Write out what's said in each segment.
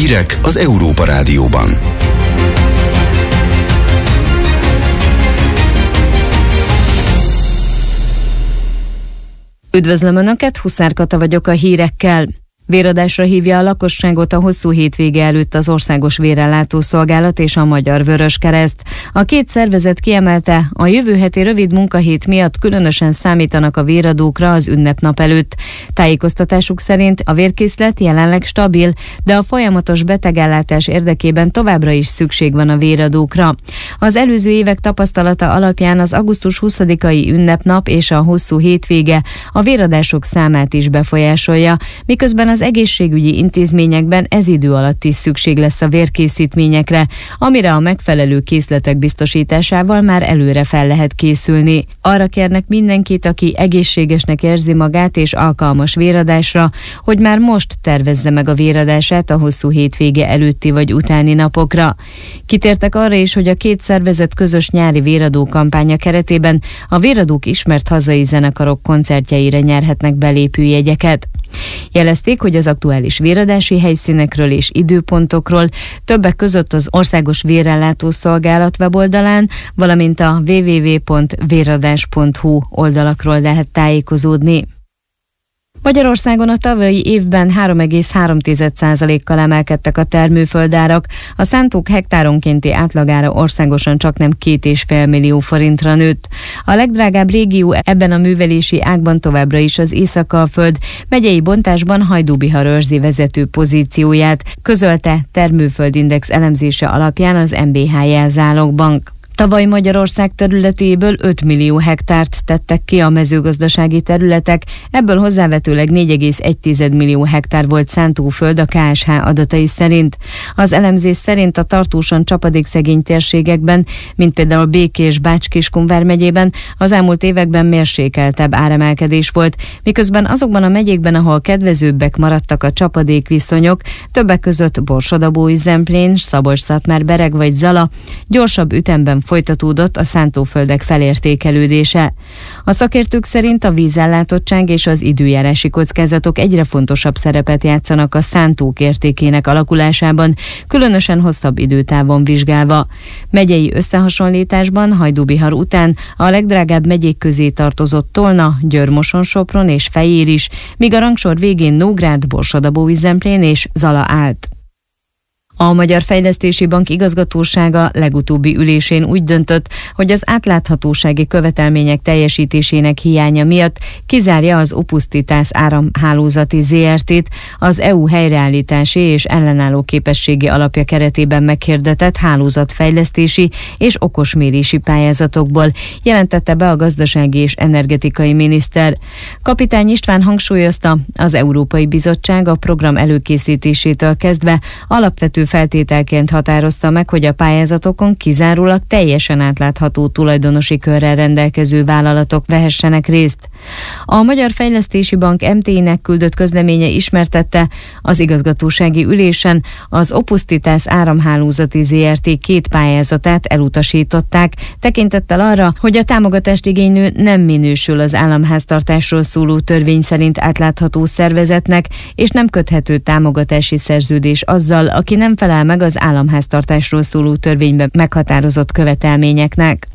Hírek az Európa Rádióban. Üdvözlöm Önöket, Huszár Kata vagyok a hírekkel. Véradásra hívja a lakosságot a hosszú hétvége előtt az Országos Vérellátó Szolgálat és a Magyar Vöröskereszt. A két szervezet kiemelte, a jövő heti rövid munkahét miatt különösen számítanak a véradókra az ünnepnap előtt. Tájékoztatásuk szerint a vérkészlet jelenleg stabil, de a folyamatos betegellátás érdekében továbbra is szükség van a véradókra. Az előző évek tapasztalata alapján az augusztus 20-ai ünnepnap és a hosszú hétvége a véradások számát is befolyásolja, miközben az egészségügyi intézményekben ez idő alatt is szükség lesz a vérkészítményekre, amire a megfelelő készletek biztosításával már előre fel lehet készülni. Arra kérnek mindenkit, aki egészségesnek érzi magát és alkalmas véradásra, hogy már most tervezze meg a véradását a hosszú hétvége előtti vagy utáni napokra. Kitértek arra is, hogy a két szervezet közös nyári véradó kampánya keretében a véradók ismert hazai zenekarok koncertjeire nyerhetnek belépőjegyeket. Jelezték, hogy az aktuális véradási helyszínekről és időpontokról többek között az Országos Vérellátó Szolgálat weboldalán, valamint a www.véradás.hu oldalakról lehet tájékozódni. Magyarországon a tavalyi évben 3,3%-kal emelkedtek a termőföldárak, a szántók hektáronkénti átlagára országosan csaknem 2,5 millió forintra nőtt. A legdrágább régió ebben a művelési ágban továbbra is az Észak-Alföld, megyei bontásban Hajdú-Bihar őrzi vezető pozícióját, közölte termőföldindex elemzése alapján az MBH Jelzálogbank. Tavaly Magyarország területéből 5 millió hektárt tettek ki a mezőgazdasági területek, ebből hozzávetőleg 4,1 millió hektár volt szántóföld a KSH adatai szerint. Az elemzés szerint a tartósan csapadékszegény térségekben, mint például Békés, Bács-Kiskun megyében az elmúlt években mérsékeltebb áremelkedés volt, miközben azokban a megyékben, ahol kedvezőbbek maradtak a csapadékviszonyok, többek között Borsod-Abaúj, Zemplén, Szabolcs-Szatmár-Bereg vagy Zala, gyorsabb ütemben folytatódott a szántóföldek felértékelődése. A szakértők szerint a vízellátottság és az időjárási kockázatok egyre fontosabb szerepet játszanak a szántók értékének alakulásában, különösen hosszabb időtávon vizsgálva. Megyei összehasonlításban Hajdú-Bihar után a legdrágább megyék közé tartozott Tolna, Győr-Moson-Sopron és Fejér is, míg a rangsor végén Nógrád, Borsod-Abaúj, Zemplén és Zala állt. A Magyar Fejlesztési Bank igazgatósága legutóbbi ülésén úgy döntött, hogy az átláthatósági követelmények teljesítésének hiánya miatt kizárja az Opusztitás áramhálózati ZRT-t az EU helyreállítási és ellenálló képességi alapja keretében meghirdetett hálózatfejlesztési és okosmérési pályázatokból, jelentette be a gazdasági és energetikai miniszter. Kapitány István hangsúlyozta, az Európai Bizottság a program előkészítésétől kezdve alapvető feltételként határozta meg, hogy a pályázatokon kizárólag teljesen átlátható tulajdonosi körrel rendelkező vállalatok vehessenek részt. A Magyar Fejlesztési Bank MT-nek küldött közleménye ismertette, az igazgatósági ülésen az Opusztitás áramhálózati ZRT 2 pályázatát elutasították, tekintettel arra, hogy a támogatást igénylő nem minősül az államháztartásról szóló törvény szerint átlátható szervezetnek, és nem köthető támogatási szerződés azzal, aki nem felel meg az államháztartásról szóló törvényben meghatározott követelményeknek.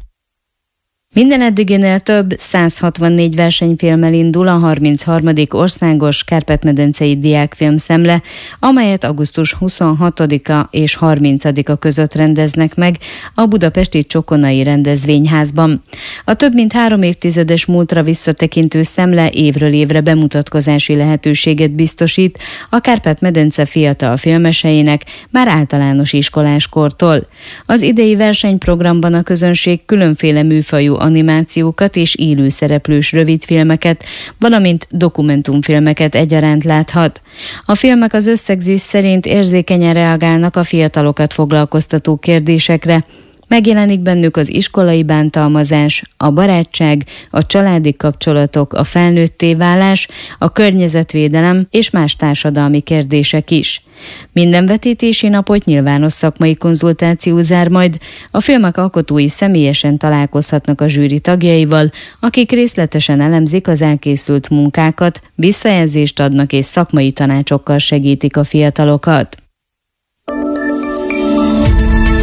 Minden eddiginél több 164 versenyfilmmel indul a 33. országos Kárpát-medencei diákfilmszemle, amelyet augusztus 26-a és 30-a között rendeznek meg a budapesti Csokonai rendezvényházban. A több mint 3 évtizedes múltra visszatekintő szemle évről évre bemutatkozási lehetőséget biztosít a Kárpát-medence fiatal filmeseinek már általános iskoláskortól. Az idei versenyprogramban a közönség különféle műfajú animációkat és élőszereplős rövidfilmeket, valamint dokumentumfilmeket egyaránt láthat. A filmek az összegzés szerint érzékenyen reagálnak a fiatalokat foglalkoztató kérdésekre, megjelenik bennük az iskolai bántalmazás, a barátság, a családi kapcsolatok, a felnőtté válás, a környezetvédelem és más társadalmi kérdések is. Minden vetítési napot nyilvános szakmai konzultáció zár majd, a filmek alkotói személyesen találkozhatnak a zsűri tagjaival, akik részletesen elemzik az elkészült munkákat, visszajelzést adnak és szakmai tanácsokkal segítik a fiatalokat.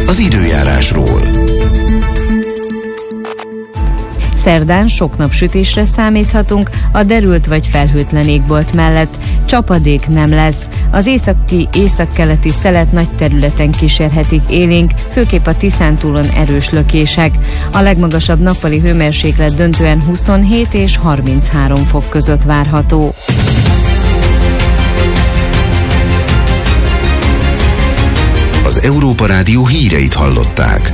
az időjárásról. Szerdán sok napsütésre számíthatunk, a derült vagy felhőtlen égbolt mellett csapadék nem lesz. Az északi, északkeleti szelet nagy területen kísérhetik élénk, főképp a Tiszántúlon erős lökések. A legmagasabb nappali hőmérséklet döntően 27 és 33 fok között várható. Az Európa Rádió híreit hallották.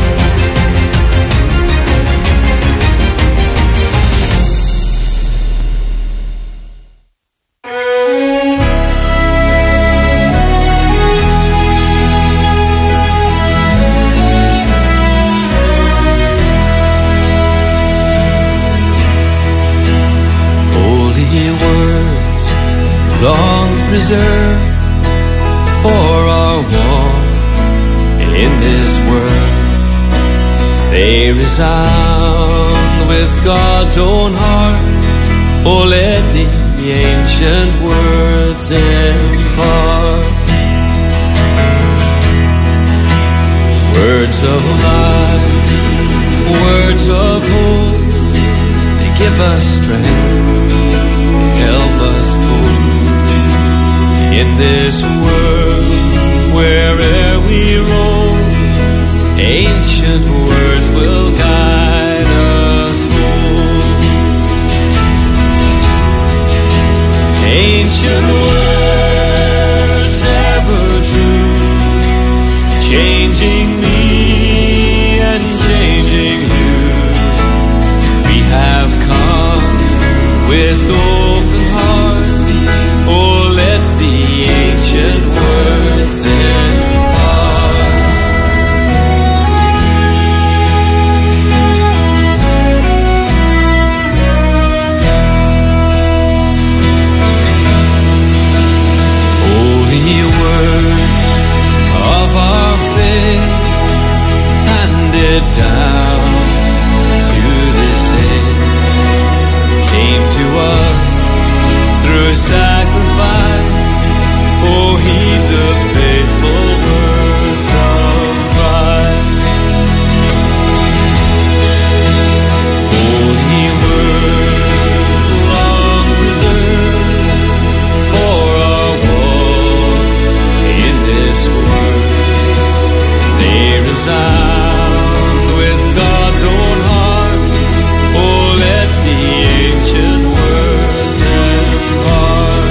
Long preserved for our walk in this world, they resound with God's own heart. Oh, let the ancient words impart words of life, words of hope. They give us strength, help us cope in this world, where'er we roam. Ancient words will guide us home. Ancient words ever true, changing me and changing you. We have come with open hearts. Oh, let the ancient words impart holy words of our faith, handed down to this age, came to us through sacrifice. Oh, heed the faithful words of Christ. Holy words long preserved for our walk in this world, they resound with God's own heart. Oh, let the ancient words impart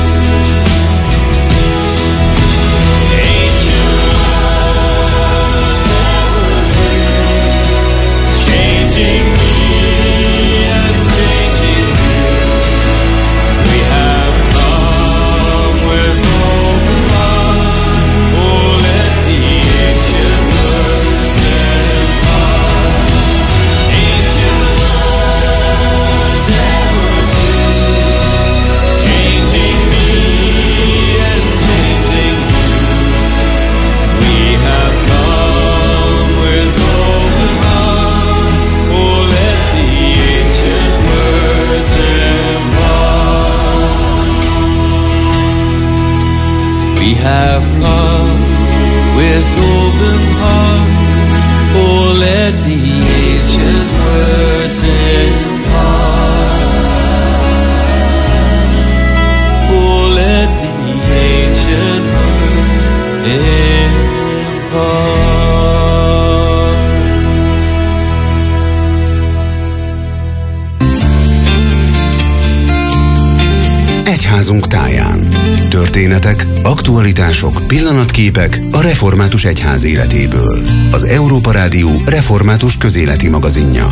ancient words ever true, changing me and changing you. We have come with open hearts. Oh, let the ancient words impart ancient words ever true, changing me and changing you. We have come with open hearts. Oh, let the ancient words impart. We have come with open hearts. Oh, let the ancient words impart. Oh, let the ancient words impart. Egyházunk táján. Történetek, aktualitások, pillanatképek a református egyház életéből. Az Európa Rádió református közéleti magazinja.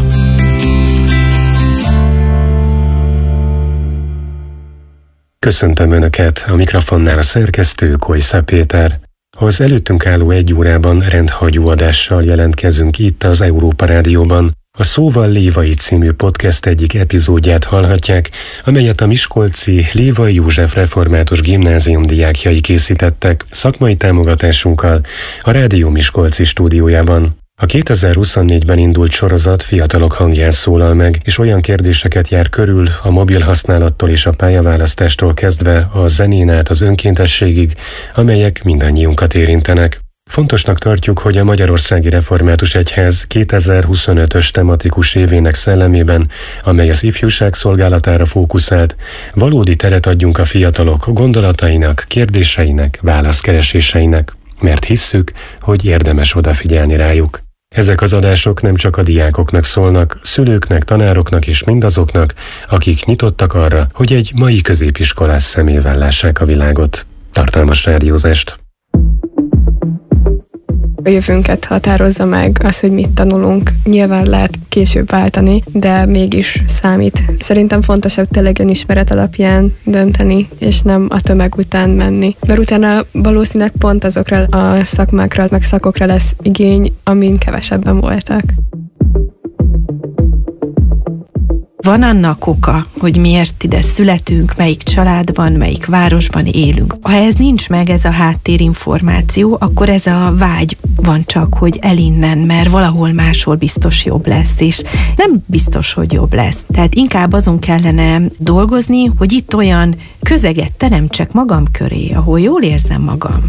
Köszöntöm Önöket, a mikrofonnál a szerkesztő Kojsza Péter. Az előttünk álló egy órában rendhagyó adással jelentkezünk itt az Európa Rádióban. A Szóval Lévai című podcast egyik epizódját hallhatják, amelyet a miskolci Lévai József Református Gimnázium diákjai készítettek szakmai támogatásunkkal a Rádió Miskolci stúdiójában. A 2024-ben indult sorozat fiatalok hangján szólal meg, és olyan kérdéseket jár körül a mobil használattól és a pályaválasztástól kezdve a zenén át az önkéntességig, amelyek mindannyiunkat érintenek. Fontosnak tartjuk, hogy a Magyarországi Református Egyház 2025-ös tematikus évének szellemében, amely az ifjúság szolgálatára fókuszált, valódi teret adjunk a fiatalok gondolatainak, kérdéseinek, válaszkereséseinek, mert hisszük, hogy érdemes odafigyelni rájuk. Ezek az adások nem csak a diákoknak szólnak, szülőknek, tanároknak és mindazoknak, akik nyitottak arra, hogy egy mai középiskolás szemével lássák a világot. Tartalmas rádiózást! A jövőnket határozza meg az, hogy mit tanulunk. Nyilván lehet később váltani, de mégis számít. Szerintem fontosabb tényleg ismeret alapján dönteni, és nem a tömeg után menni. Mert utána valószínűleg pont azokra a szakmákra, meg szakokra lesz igény, amin kevesebben voltak. Van annak oka, hogy miért ide születünk, melyik családban, melyik városban élünk. Ha ez nincs meg, ez a háttérinformáció, akkor ez a vágy van csak, hogy elinnen, mert valahol máshol biztos jobb lesz, és nem biztos, hogy jobb lesz. Tehát inkább azon kellene dolgozni, hogy itt olyan közeget teremtsek magam köré, ahol jól érzem magam.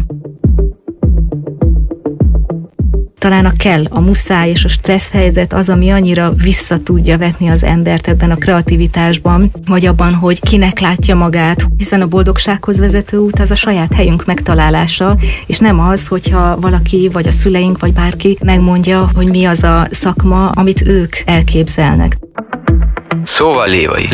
Talán a kell, a muszáj és a stressz helyzet az, ami annyira vissza tudja vetni az embert ebben a kreativitásban, vagy abban, hogy kinek látja magát, hiszen a boldogsághoz vezető út az a saját helyünk megtalálása, és nem az, hogyha valaki, vagy a szüleink, vagy bárki megmondja, hogy mi az a szakma, amit ők elképzelnek. Szóval lévai.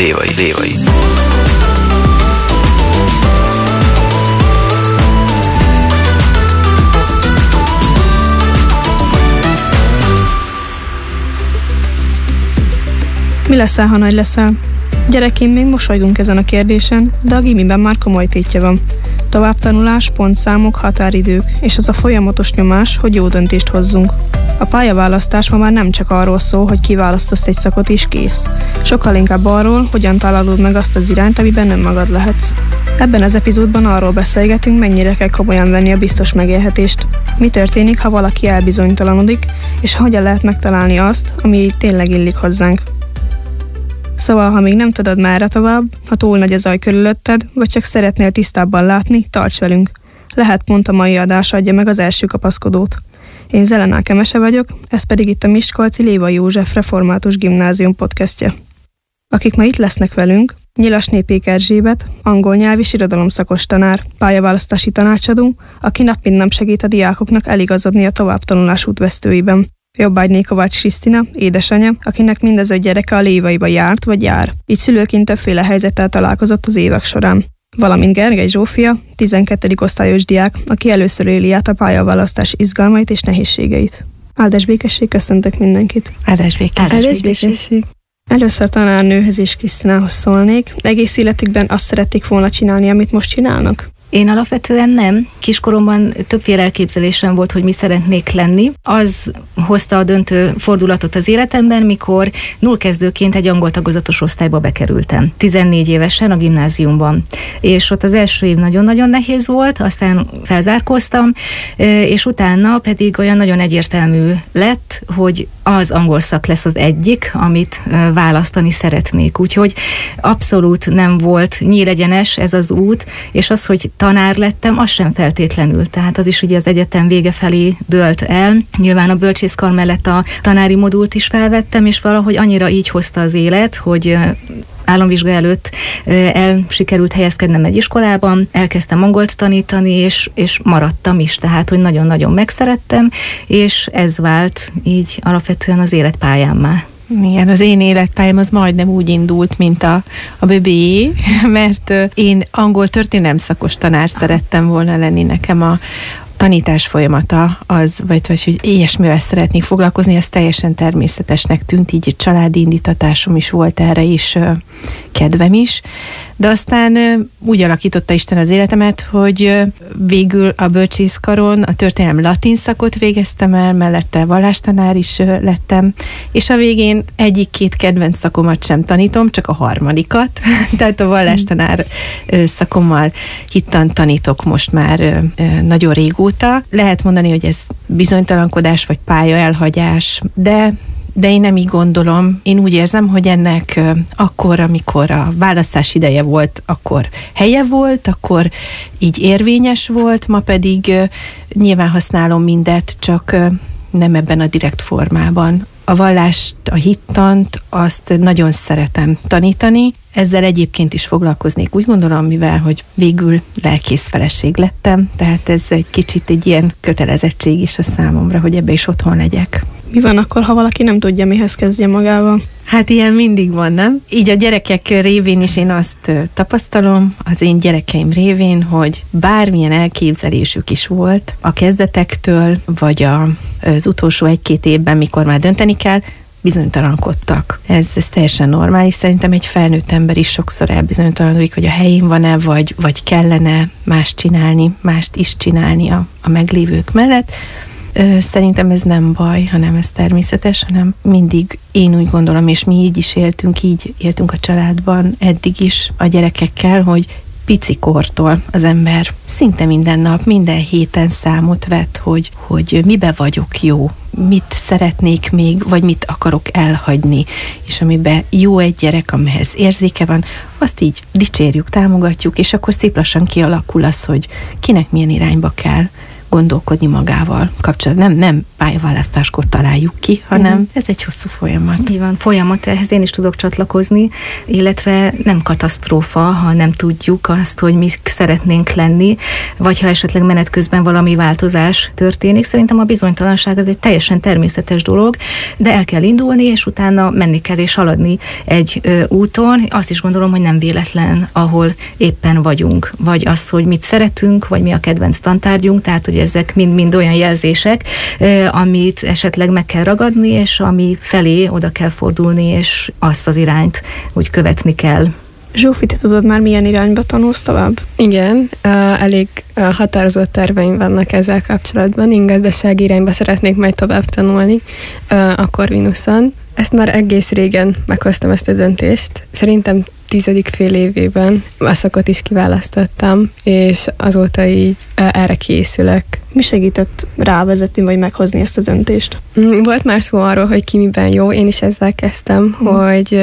Mi leszel, ha nagy leszel? Gyerekként még mosolygunk ezen a kérdésen, de a gimiben már komoly tétje van. Továbbtanulás, pontszámok, határidők, és az a folyamatos nyomás, hogy jó döntést hozzunk. A pályaválasztás ma már nem csak arról szól, hogy kiválasztasz egy szakot és kész. Sokkal inkább arról, hogyan találod meg azt az irányt, amiben önmagad lehetsz. Ebben az epizódban arról beszélgetünk, mennyire kell komolyan venni a biztos megélhetést. Mi történik, ha valaki elbizonytalanodik, és hogyan lehet megtalálni azt, ami tényleg illik hozzánk. Szóval, ha még nem tudod merre tovább, ha túl nagy a zaj körülötted, vagy csak szeretnél tisztábban látni, tarts velünk. Lehet pont a mai adás adja meg az első kapaszkodót. Én Zelená Kemese vagyok, ez pedig itt a Miskolci Lévai József Református Gimnázium podcastje. Akik ma itt lesznek velünk, Nyilasné Pék Erzsébet, angol nyelv és irodalomszakos tanár, pályaválasztási tanácsadó, aki nap mint nap segít a diákoknak eligazodni a továbbtanulás útvesztőiben. Jobbágyné Kovács Krisztina, édesanyja, akinek mindez a gyereke a Lévaiba járt vagy jár, így szülőként többféle helyzettel találkozott az évek során. Valamint Gergely Zsófia, 12. osztályos diák, aki először éli át a pályaválasztás izgalmait és nehézségeit. Áldás békesség, köszöntök mindenkit! Áldás békesség! Először tanárnőhöz és Krisztinához szólnék. Egész életükben azt szerették volna csinálni, amit most csinálnak? Én alapvetően nem. Kiskoromban többféle elképzelésem volt, hogy mi szeretnék lenni. Az hozta a döntő fordulatot az életemben, mikor nullkezdőként egy angol tagozatos osztályba bekerültem. 14 évesen a gimnáziumban. És ott az első év nagyon-nagyon nehéz volt, aztán felzárkóztam, és utána pedig olyan nagyon egyértelmű lett, hogy az angol szak lesz az egyik, amit választani szeretnék. Úgyhogy abszolút nem volt nyílegyenes ez az út, és az, hogy tanár lettem, az sem feltétlenül. Tehát az is ugye az egyetem vége felé dőlt el. Nyilván a bölcsészkar mellett a tanári modult is felvettem, és valahogy annyira így hozta az élet, hogy államvizsga előtt sikerült helyezkednem egy iskolában, elkezdtem angolt tanítani, és maradtam is, tehát, hogy nagyon-nagyon megszerettem, és ez vált így alapvetően az életpályámmá. Igen, az én életpályám az majdnem úgy indult, mint a BBI, mert én angol történelem szakos tanár szerettem volna lenni. Nekem a tanítás folyamata az, vagy hogy ilyesmivel szeretnék foglalkozni, az teljesen természetesnek tűnt, így családi indítatásom is volt erre, és kedvem is. De aztán úgy alakította Isten az életemet, hogy végül a bölcsészkaron a történelem latin szakot végeztem el, mellette vallástanár is lettem, és a végén egyik-két kedvenc szakomat sem tanítom, csak a harmadikat, tehát a vallástanár szakommal hittan tanítok most már nagyon régóta. Lehet mondani, hogy ez bizonytalankodás vagy pályaelhagyás, de de én nem így gondolom. Én úgy érzem, hogy ennek akkor, amikor a választás ideje volt, akkor helye volt, akkor így érvényes volt, ma pedig nyilván használom mindet, csak nem ebben a direkt formában. A vallást, a hittant, azt nagyon szeretem tanítani. Ezzel egyébként is foglalkoznék, úgy gondolom, mivel, hogy végül lelkész feleség lettem, tehát ez egy kicsit egy ilyen kötelezettség is a számomra, hogy ebbe is otthon legyek. Mi van akkor, ha valaki nem tudja, mihez kezdje magával? Hát ilyen mindig van, nem? Így a gyerekek révén is én azt tapasztalom, az én gyerekeim révén, hogy bármilyen elképzelésük is volt a kezdetektől, vagy az utolsó 1-2 évben, mikor már dönteni kell, bizonytalankodtak. Ez teljesen normális. Szerintem egy felnőtt ember is sokszor elbizonytalanodik, hogy a helyén van-e, vagy kellene mást csinálni, mást is csinálni a meglévők mellett. Szerintem ez nem baj, hanem ez természetes, hanem mindig én úgy gondolom, és mi így is éltünk a családban eddig is a gyerekekkel, hogy pici kortól az ember szinte minden nap, minden héten számot vett, hogy mibe vagyok jó, mit szeretnék még, vagy mit akarok elhagyni, és amiben jó egy gyerek, amihez érzéke van, azt így dicsérjük, támogatjuk, és akkor szép lassan kialakul az, hogy kinek milyen irányba kell gondolkodni magával kapcsolatban. Nem pályaválasztáskor találjuk ki, hanem ez egy hosszú folyamat. Így van, folyamat, ehhez én is tudok csatlakozni, illetve nem katasztrófa, ha nem tudjuk azt, hogy mi szeretnénk lenni, vagy ha esetleg menet közben valami változás történik. Szerintem a bizonytalanság az egy teljesen természetes dolog, de el kell indulni, és utána menni kell és haladni egy úton. Azt is gondolom, hogy nem véletlen, ahol éppen vagyunk, vagy az, hogy mit szeretünk, vagy mi a kedvenc tantárgyunk, tehát hogy ezek mind olyan jelzések, amit esetleg meg kell ragadni, és ami felé oda kell fordulni, és azt az irányt úgy követni kell. Zsófi, te tudod már, milyen irányba tanulsz tovább? Igen, elég határozott terveim vannak ezzel kapcsolatban. Én gazdasági irányba szeretnék majd tovább tanulni a Corvinuson. Ezt már egész régen meghoztam ezt a döntést. Szerintem 10. fél évében a szakot is kiválasztottam, és azóta így erre készülök. Mi segített rávezetni, vagy meghozni ezt a döntést? Volt már szó arról, hogy ki miben jó. Én is ezzel kezdtem, hogy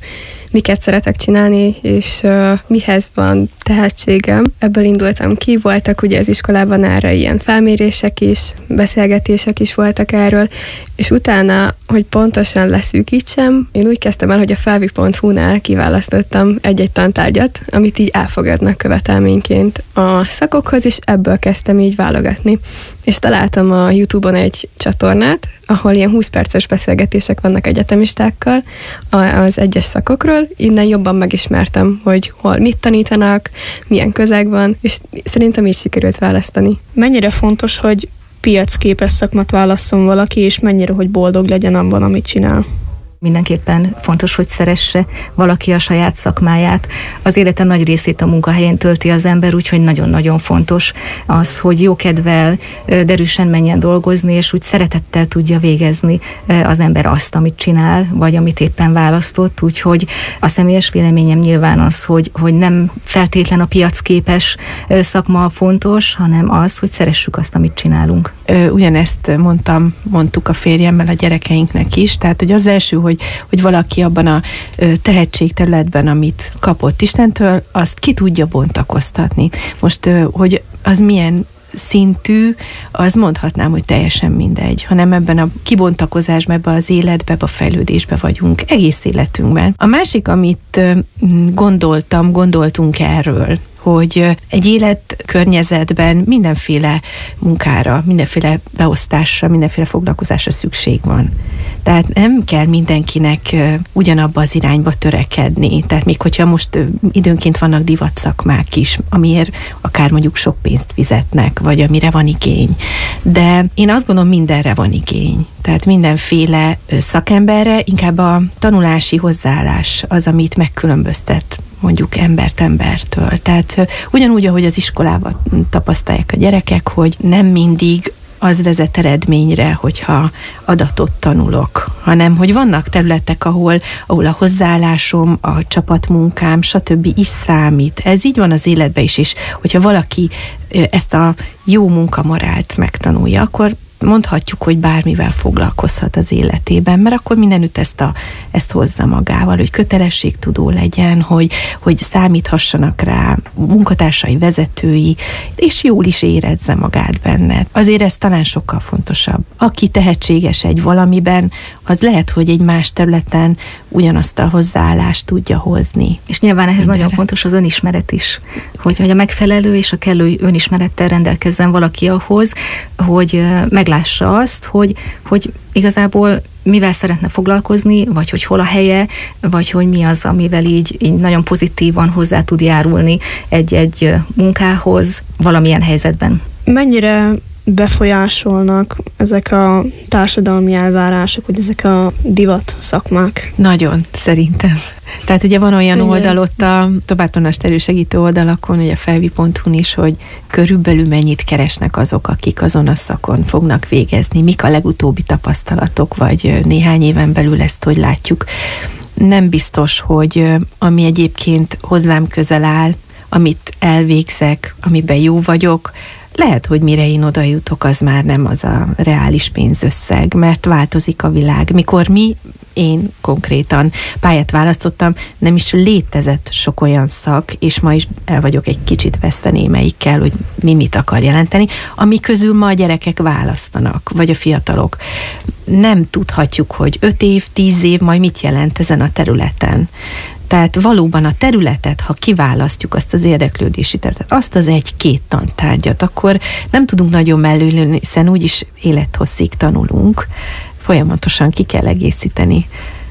miket szeretek csinálni, és mihez van tehetségem. Ebből indultam ki, voltak ugye az iskolában erre ilyen felmérések is, beszélgetések is voltak erről, és utána, hogy pontosan leszűkítsem, én úgy kezdtem el, hogy a felvi.hu-nál kiválasztottam egy-egy tantárgyat, amit így elfogadnak követelményként a szakokhoz, és ebből kezdtem így válogatni. És találtam a YouTube-on egy csatornát, ahol ilyen 20 perces beszélgetések vannak egyetemistákkal az egyes szakokról. Innen jobban megismertem, hogy hol mit tanítanak, milyen közeg van, és szerintem így sikerült választani. Mennyire fontos, hogy piacképes szakmat válasszon valaki, és mennyire, hogy boldog legyen abban, amit csinál? Mindenképpen fontos, hogy szeresse valaki a saját szakmáját. Az élete nagy részét a munkahelyén tölti az ember, úgyhogy nagyon-nagyon fontos az, hogy jókedvel, derűsen menjen dolgozni, és úgy szeretettel tudja végezni az ember azt, amit csinál, vagy amit éppen választott. Úgyhogy a személyes véleményem nyilván az, hogy nem feltétlen a piacképes szakma fontos, hanem az, hogy szeressük azt, amit csinálunk. Ugyanezt mondtuk a férjemmel a gyerekeinknek is, tehát hogy az első, hogy valaki abban a tehetségterületben, amit kapott Istentől, azt ki tudja bontakoztatni. Most, hogy az milyen szintű, az mondhatnám, hogy teljesen mindegy, hanem ebben a kibontakozásban, ebben az életben, ebben a fejlődésben vagyunk egész életünkben. A másik, amit gondoltunk erről, hogy egy életkörnyezetben mindenféle munkára, mindenféle beosztásra, mindenféle foglalkozásra szükség van. Tehát nem kell mindenkinek ugyanabba az irányba törekedni. Tehát még hogyha most időnként vannak divatszakmák is, amiért akár mondjuk sok pénzt fizetnek, vagy amire van igény. De én azt gondolom, mindenre van igény. Tehát mindenféle szakemberre, inkább a tanulási hozzáállás az, amit megkülönböztet mondjuk embert embertől. Tehát ugyanúgy, ahogy az iskolában tapasztalják a gyerekek, hogy nem mindig az vezet eredményre, hogyha adatot tanulok, hanem hogy vannak területek, ahol a hozzáállásom, a csapatmunkám, stb. Is számít. Ez így van az életben is, és hogyha valaki ezt a jó munkamorált megtanulja, akkor mondhatjuk, hogy bármivel foglalkozhat az életében, mert akkor mindenütt ezt hozza magával, hogy kötelességtudó legyen, hogy számíthassanak rá munkatársai, vezetői, és jól is érezze magát benne. Azért ez talán sokkal fontosabb. Aki tehetséges egy valamiben, az lehet, hogy egy más területen ugyanazt a hozzáállást tudja hozni. És nyilván ehhez nagyon fontos az önismeret is, hogy a megfelelő és a kellő önismerettel rendelkezzen valaki ahhoz, hogy meglássa azt, hogy igazából mivel szeretne foglalkozni, vagy hogy hol a helye, vagy hogy mi az, amivel így nagyon pozitívan hozzá tud járulni egy munkához valamilyen helyzetben. Mennyire befolyásolnak ezek a társadalmi elvárások, vagy ezek a divat szakmák? Nagyon, szerintem. Tehát ugye van olyan oldal ott a továbbtanulást elősegítő oldalakon, ugye a felvi.hu-n is, hogy körülbelül mennyit keresnek azok, akik azon a szakon fognak végezni, mik a legutóbbi tapasztalatok, vagy néhány éven belül ezt hogy látjuk. Nem biztos, hogy ami egyébként hozzám közel áll, amit elvégzek, amiben jó vagyok, lehet, hogy mire én oda jutok, az már nem az a reális pénzösszeg, mert változik a világ. Mikor én konkrétan pályát választottam, nem is létezett sok olyan szak, és ma is el vagyok egy kicsit veszve némelyikkel, hogy mit akar jelenteni, ami közül ma a gyerekek választanak, vagy a fiatalok. Nem tudhatjuk, hogy 5 év, 10 év majd mit jelent ezen a területen. Tehát valóban a területet, ha kiválasztjuk azt az érdeklődési területet, azt az 1-2 tantárgyat, akkor nem tudunk nagyon mellőlni, hiszen úgyis élethosszig tanulunk, folyamatosan ki kell egészíteni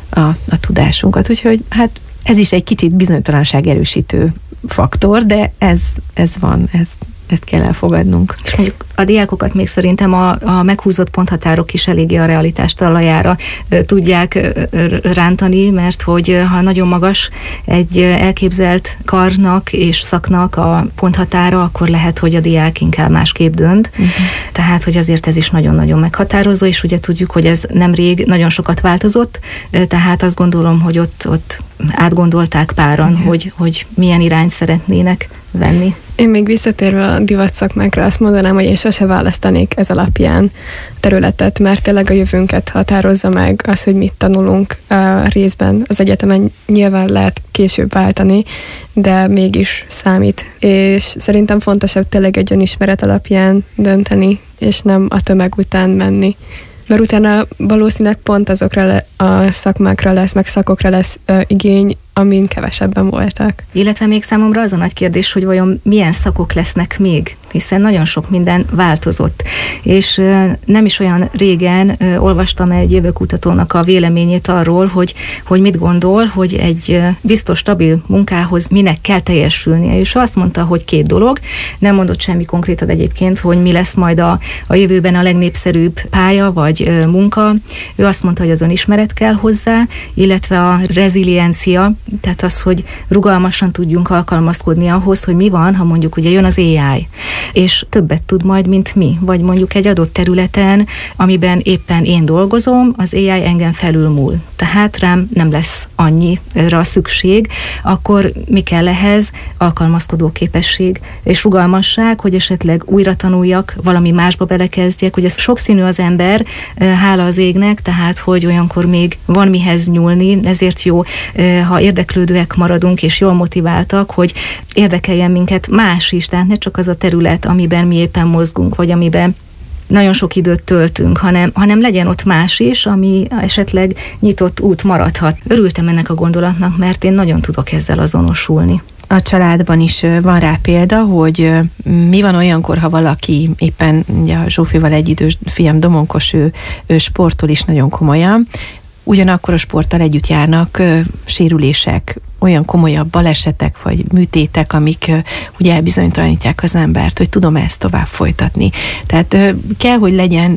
a tudásunkat. Úgyhogy hát ez is egy kicsit bizonytalanság erősítő faktor, de ez van, ezt kell elfogadnunk. És mondjuk a diákokat még szerintem a meghúzott ponthatárok is eléggé a realitás talajára tudják rántani, mert hogy ha nagyon magas egy elképzelt karnak és szaknak a ponthatára, akkor lehet, hogy a diák inkább másképp dönt. Tehát, hogy azért ez is nagyon-nagyon meghatározó, és ugye tudjuk, hogy ez nemrég nagyon sokat változott, tehát azt gondolom, hogy ott átgondolták páran, hogy milyen irányt szeretnének venni. Én még visszatérve a divat szakmákra azt mondanám, hogy én sose választanék ez alapján területet, mert tényleg a jövőnket határozza meg az, hogy mit tanulunk részben. Az egyetemen nyilván lehet később váltani, de mégis számít. És szerintem fontosabb tényleg egy önismeret alapján dönteni, és nem a tömeg után menni. Mert utána valószínűleg pont azokra a szakmákra lesz, meg szakokra lesz igény, amin kevesebben voltak. Illetve még számomra az a nagy kérdés, hogy vajon milyen szakok lesznek még, hiszen nagyon sok minden változott. És nem is olyan régen olvastam egy jövőkutatónak a véleményét arról, hogy mit gondol, hogy egy biztos, stabil munkához minek kell teljesülnie. És azt mondta, hogy 2 dolog, nem mondott semmi konkrétat egyébként, hogy mi lesz majd a jövőben a legnépszerűbb pálya vagy munka. Ő azt mondta, hogy az önismeret kell hozzá, illetve a reziliencia, tehát az, hogy rugalmasan tudjunk alkalmazkodni ahhoz, hogy mi van, ha mondjuk ugye jön az AI, és többet tud majd, mint mi, vagy mondjuk egy adott területen, amiben éppen én dolgozom, az AI engem felülmúl. Tehát rám nem lesz annyira szükség, akkor mi kell ehhez? Alkalmazkodó képesség és rugalmasság, hogy esetleg újra tanuljak, valami másba belekezdjek, hogy ez sokszínű az ember, hála az égnek, tehát hogy olyankor még van mihez nyúlni, ezért jó, ha érdeklődőek maradunk és jól motiváltak, hogy érdekeljen minket más is, tehát ne csak az a terület, amiben mi éppen mozgunk, vagy amiben nagyon sok időt töltünk, hanem legyen ott más is, ami esetleg nyitott út maradhat. Örültem ennek a gondolatnak, mert én nagyon tudok ezzel azonosulni. A családban is van rá példa, hogy mi van olyankor, ha valaki éppen, ugye a Zsófival egyidős fiam Domonkos, ő sportol is nagyon komolyan, ugyanakkor a sporttal együtt járnak sérülések, olyan komolyabb balesetek vagy műtétek, amik ugye elbizonytalanítják az embert, hogy tudom ezt tovább folytatni. Tehát kell, hogy legyen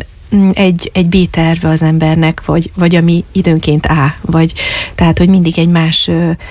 egy B-terve az embernek, vagy ami időnként A, vagy tehát, hogy mindig egy más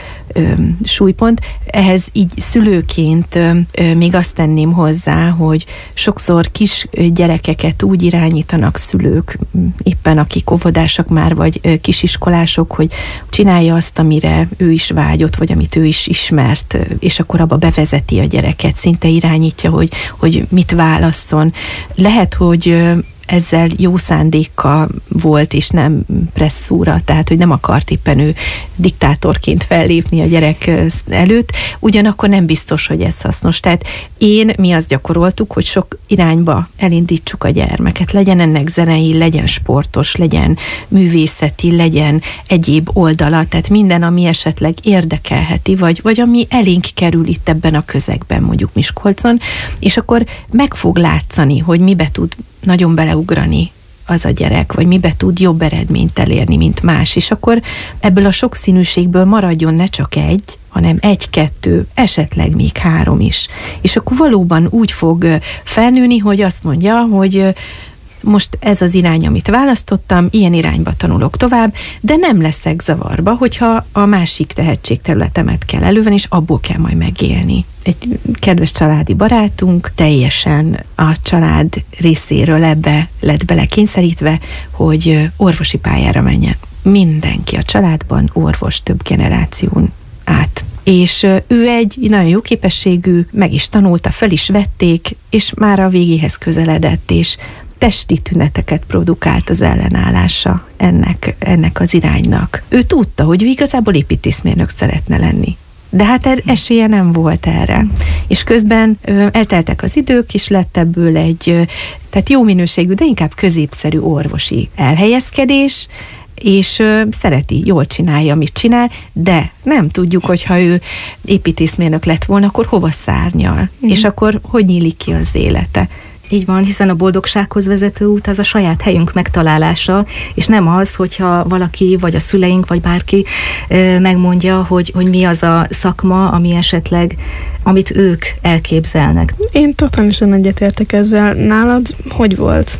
súlypont. Ehhez így szülőként még azt tenném hozzá, hogy sokszor kis gyerekeket úgy irányítanak szülők, éppen akik óvodások már, vagy kisiskolások, hogy csinálja azt, amire ő is vágyott, vagy amit ő is ismert, és akkor abba bevezeti a gyereket, szinte irányítja, hogy mit válasszon. Lehet, hogy ezzel jó szándékkal volt, és nem presszúra, tehát, hogy nem akart éppen ő diktátorként fellépni a gyerek előtt, ugyanakkor nem biztos, hogy ez hasznos. Tehát mi azt gyakoroltuk, hogy sok irányba elindítsuk a gyermeket. Legyen ennek zenei, legyen sportos, legyen művészeti, legyen egyéb oldala, tehát minden, ami esetleg érdekelheti, vagy ami elénk kerül itt ebben a közegben, mondjuk Miskolcon, és akkor meg fog látszani, hogy mibe tud nagyon beleugrani az a gyerek, vagy mibe tud jobb eredményt elérni, mint más, és akkor ebből a sokszínűségből maradjon ne csak egy, hanem 1, 2, esetleg még 3 is. És akkor valóban úgy fog felnőni, hogy azt mondja, hogy most ez az irány, amit választottam, ilyen irányba tanulok tovább, de nem leszek zavarba, hogyha a másik tehetségterületemet kell elővenni, és abból kell majd megélni. Egy kedves családi barátunk teljesen a család részéről ebbe lett belekényszerítve, hogy orvosi pályára menjen. Mindenki a családban orvos, több generáción át. És ő egy nagyon jó képességű, meg is tanulta, fel is vették, és már a végéhez közeledett, és testi tüneteket produkált az ellenállása ennek az iránynak. Ő tudta, hogy ő igazából építészmérnök szeretne lenni. De hát esélye nem volt erre. És közben elteltek az idők, és lett ebből tehát jó minőségű, de inkább középszerű orvosi elhelyezkedés, és szereti, jól csinálja, amit csinál, de nem tudjuk, hogyha ő építészmérnök lett volna, akkor hova szárnyal, és akkor hogy nyílik ki az élete. Így van, hiszen a boldogsághoz vezető út az a saját helyünk megtalálása, és nem az, hogyha valaki, vagy a szüleink, vagy bárki megmondja, hogy mi az a szakma, ami esetleg, amit ők elképzelnek. Én totálisan egyetértek ezzel. Nálad hogy volt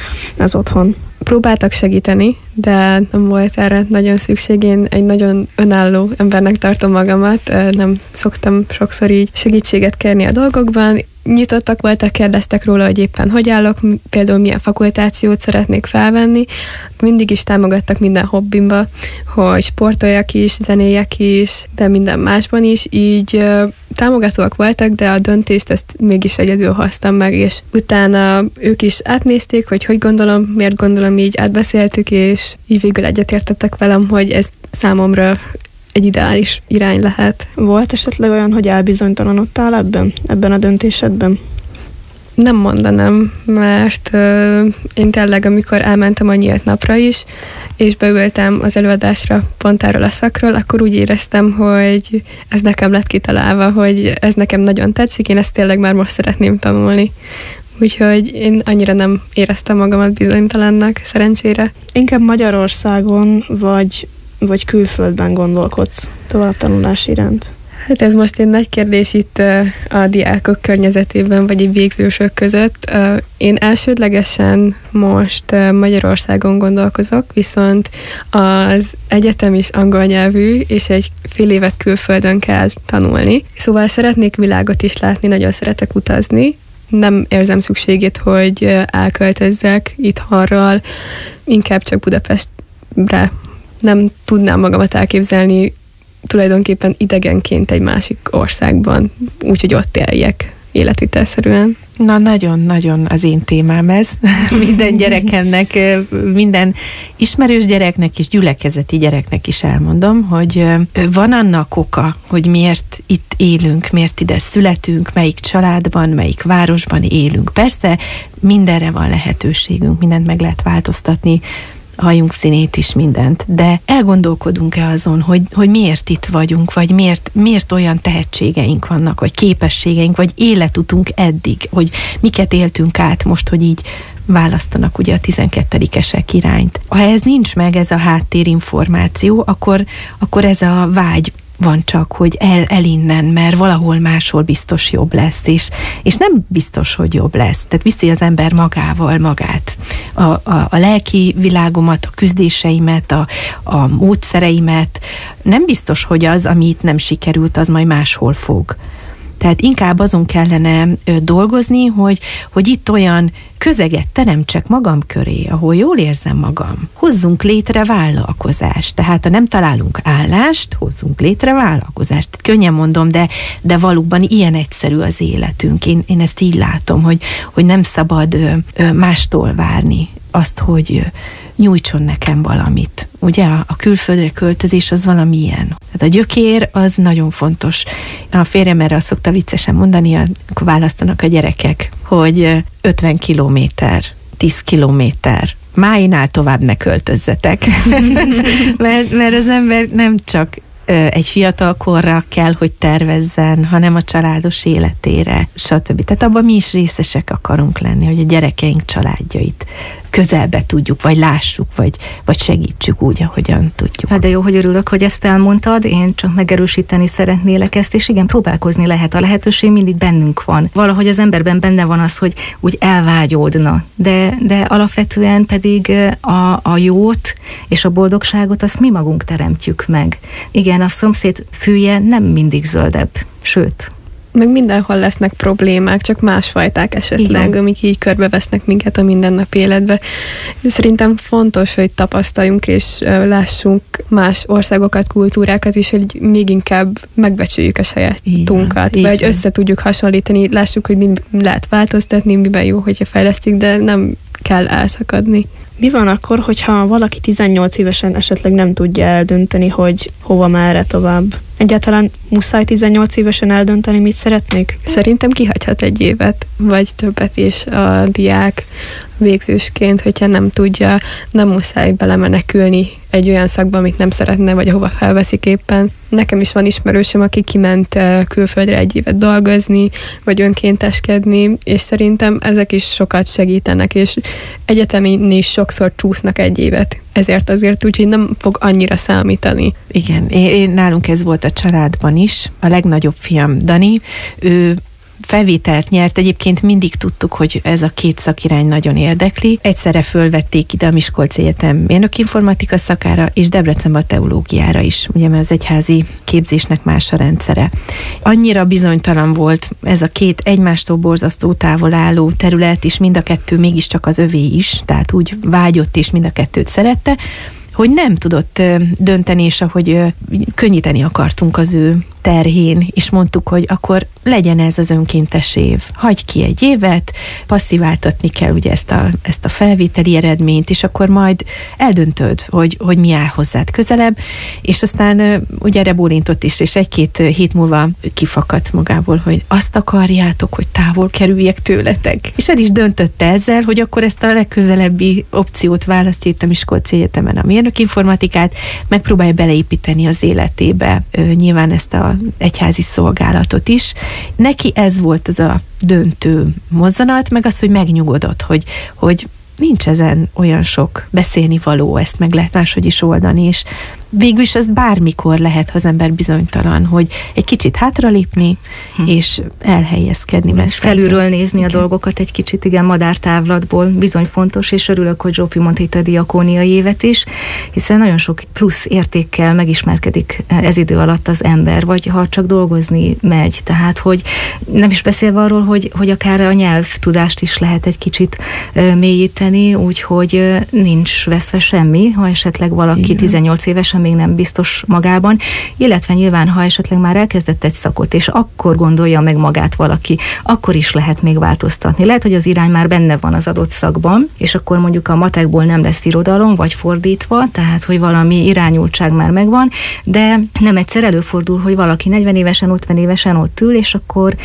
ez otthon? Próbáltak segíteni, de nem volt erre nagyon szükség. Én egy nagyon önálló embernek tartom magamat, nem szoktam sokszor így segítséget kérni a dolgokban. Nyitottak voltak, kérdeztek róla, hogy éppen hogy állok, például milyen fakultációt szeretnék felvenni. Mindig is támogattak minden hobbimba, hogy sportoljak is, zenéjek is, de minden másban is, így támogatóak voltak, de a döntést ezt mégis egyedül hoztam meg, és utána ők is átnézték, hogy gondolom, miért gondolom, így átbeszéltük, és így végül egyetértettek velem, hogy ez számomra egy ideális irány lehet. Volt esetleg olyan, hogy elbizonytalanodtál ebben a döntésedben? Nem mondanám, mert én tényleg, amikor elmentem a nyílt napra is, és beültem az előadásra pont erről a szakról, akkor úgy éreztem, hogy ez nekem lett kitalálva, hogy ez nekem nagyon tetszik, én ezt tényleg már most szeretném tanulni. Úgyhogy én annyira nem éreztem magamat bizonytalannak, szerencsére. Inkább Magyarországon vagy külföldben gondolkodsz továbbtanulás iránt? Hát ez most egy nagy kérdés itt a diákok környezetében, vagy a végzősök között. Én elsődlegesen most Magyarországon gondolkozok, viszont az egyetem is angol nyelvű, és egy fél évet külföldön kell tanulni. Szóval szeretnék világot is látni, nagyon szeretek utazni. Nem érzem szükségét, hogy elköltözzek itthonról, inkább csak Budapestre. Nem tudnám magamat elképzelni tulajdonképpen idegenként egy másik országban, úgyhogy ott éljek életvitelszerűen. Na, nagyon-nagyon az én témám ez. Minden gyerekemnek, minden ismerős gyereknek és gyülekezeti gyereknek is elmondom, hogy van annak oka, hogy miért itt élünk, miért ide születünk, melyik családban, melyik városban élünk. Persze mindenre van lehetőségünk, mindent meg lehet változtatni, a hajunk színét is, mindent, de elgondolkodunk-e azon, hogy miért itt vagyunk, vagy miért olyan tehetségeink vannak, vagy képességeink, vagy életutunk eddig, hogy miket éltünk át most, hogy így választanak ugye a 12-esek irányt. Ha ez nincs meg, ez a háttérinformáció, akkor ez a vágy van csak, hogy el innen, mert valahol máshol biztos jobb lesz, és nem biztos, hogy jobb lesz. Tehát viszi az ember magával magát. A lelki világomat, a küzdéseimet, a módszereimet. Nem biztos, hogy az, ami itt nem sikerült, az majd máshol fog. Tehát inkább azon kellene dolgozni, hogy itt olyan közeget teremtsek magam köré, ahol jól érzem magam. Hozzunk létre vállalkozást. Tehát ha nem találunk állást, hozzunk létre vállalkozást. Könnyen mondom, de valóban ilyen egyszerű az életünk. Én ezt így látom, hogy nem szabad mástól várni azt, hogy nyújtson nekem valamit. Ugye a külföldre költözés az valami ilyen. Tehát a gyökér az nagyon fontos. A férjem erre azt szokta viccesen mondani, akkor választanak a gyerekek, hogy 50 kilométer, 10 kilométer, máinál tovább ne költözzetek. mert az ember nem csak egy fiatal korra kell, hogy tervezzen, hanem a családos életére, stb. Tehát abban mi is részesek akarunk lenni, hogy a gyerekeink családjait közelbe tudjuk, vagy lássuk, vagy segítsük úgy, ahogyan tudjuk. Hát de jó, hogy örülök, hogy ezt elmondtad, én csak megerősíteni szeretnélek ezt, és igen, próbálkozni lehet. A lehetőség mindig bennünk van. Valahogy az emberben benne van az, hogy úgy elvágyódna, de alapvetően pedig a jót és a boldogságot azt mi magunk teremtjük meg. Igen, a szomszéd fűje nem mindig zöldebb, sőt. Meg mindenhol lesznek problémák, csak másfajták esetleg, amik így körbevesznek minket a mindennapi életbe. Szerintem fontos, hogy tapasztaljunk és lássunk más országokat, kultúrákat is, hogy még inkább megbecsüljük a sajátunkat, vagy össze tudjuk hasonlítani, lássuk, hogy mind lehet változtatni, miben jó, hogyha fejlesztjük, de nem kell elszakadni. Mi van akkor, hogyha valaki 18 évesen esetleg nem tudja eldönteni, hogy hova, merre tovább? Egyáltalán muszáj 18 évesen eldönteni, mit szeretnék? Szerintem kihagyhat egy évet, vagy többet is a diák végzősként, hogyha nem tudja, nem muszáj belemenekülni egy olyan szakba, amit nem szeretne, vagy ahova felveszik éppen. Nekem is van ismerősöm, aki kiment külföldre egy évet dolgozni, vagy önkénteskedni, és szerintem ezek is sokat segítenek, és egyetemin is sokszor csúsznak egy évet. Ezért azért úgy, hogy nem fog annyira számítani. Igen, nálunk ez volt a családban is. A legnagyobb fiam, Dani, ő felvételt nyert. Egyébként mindig tudtuk, hogy ez a két szakirány nagyon érdekli. Egyszerre fölvették ide a Miskolci Egyetem mérnökinformatika szakára, és Debrecenbe a teológiára is, ugye, mert az egyházi képzésnek más a rendszere. Annyira bizonytalan volt ez a két egymástól borzasztó távol álló terület, és mind a kettő mégiscsak az övé is, tehát úgy vágyott, és mind a kettőt szerette, hogy nem tudott dönteni, és ahogy könnyíteni akartunk az ő terhén, és mondtuk, hogy akkor legyen ez az önkéntes év. Hagyj ki egy évet, passziváltatni kell ugye ezt a felvételi eredményt, és akkor majd eldöntöd, hogy mi áll hozzád közelebb, és aztán ugye erre bólintott is, és egy-két hét múlva kifakadt magából, hogy azt akarjátok, hogy távol kerüljek tőletek. És el is döntötte ezzel, hogy akkor ezt a legközelebbi opciót választja itt a Miskolci Egyetemen, a mérnökinformatikát, megpróbálja beleépíteni az életébe nyilván ezt a egyházi szolgálatot is. Neki ez volt az a döntő mozzanat, meg az, hogy megnyugodott, hogy nincs ezen olyan sok beszélnivaló, ezt meg lehet máshogy is oldani, és végül is ezt bármikor lehet, ha az ember bizonytalan, hogy egy kicsit hátralépni, és elhelyezkedni. És felülről nézni a dolgokat egy kicsit, igen, madártávlatból, bizony fontos, és örülök, hogy Zsófi mondta itt a diakóniai évet is, hiszen nagyon sok plusz értékkel megismerkedik ez idő alatt az ember, vagy ha csak dolgozni megy, tehát, hogy nem is beszélve arról, hogy akár a nyelvtudást is lehet egy kicsit mélyíteni, úgyhogy nincs veszve semmi, ha esetleg valaki 18 évesen még nem biztos magában, illetve nyilván, ha esetleg már elkezdett egy szakot, és akkor gondolja meg magát valaki, akkor is lehet még változtatni. Lehet, hogy az irány már benne van az adott szakban, és akkor mondjuk a matekból nem lesz irodalom, vagy fordítva, tehát, hogy valami irányultság már megvan, de nem egyszer előfordul, hogy valaki 40 évesen, 50 évesen ott ül, és akkor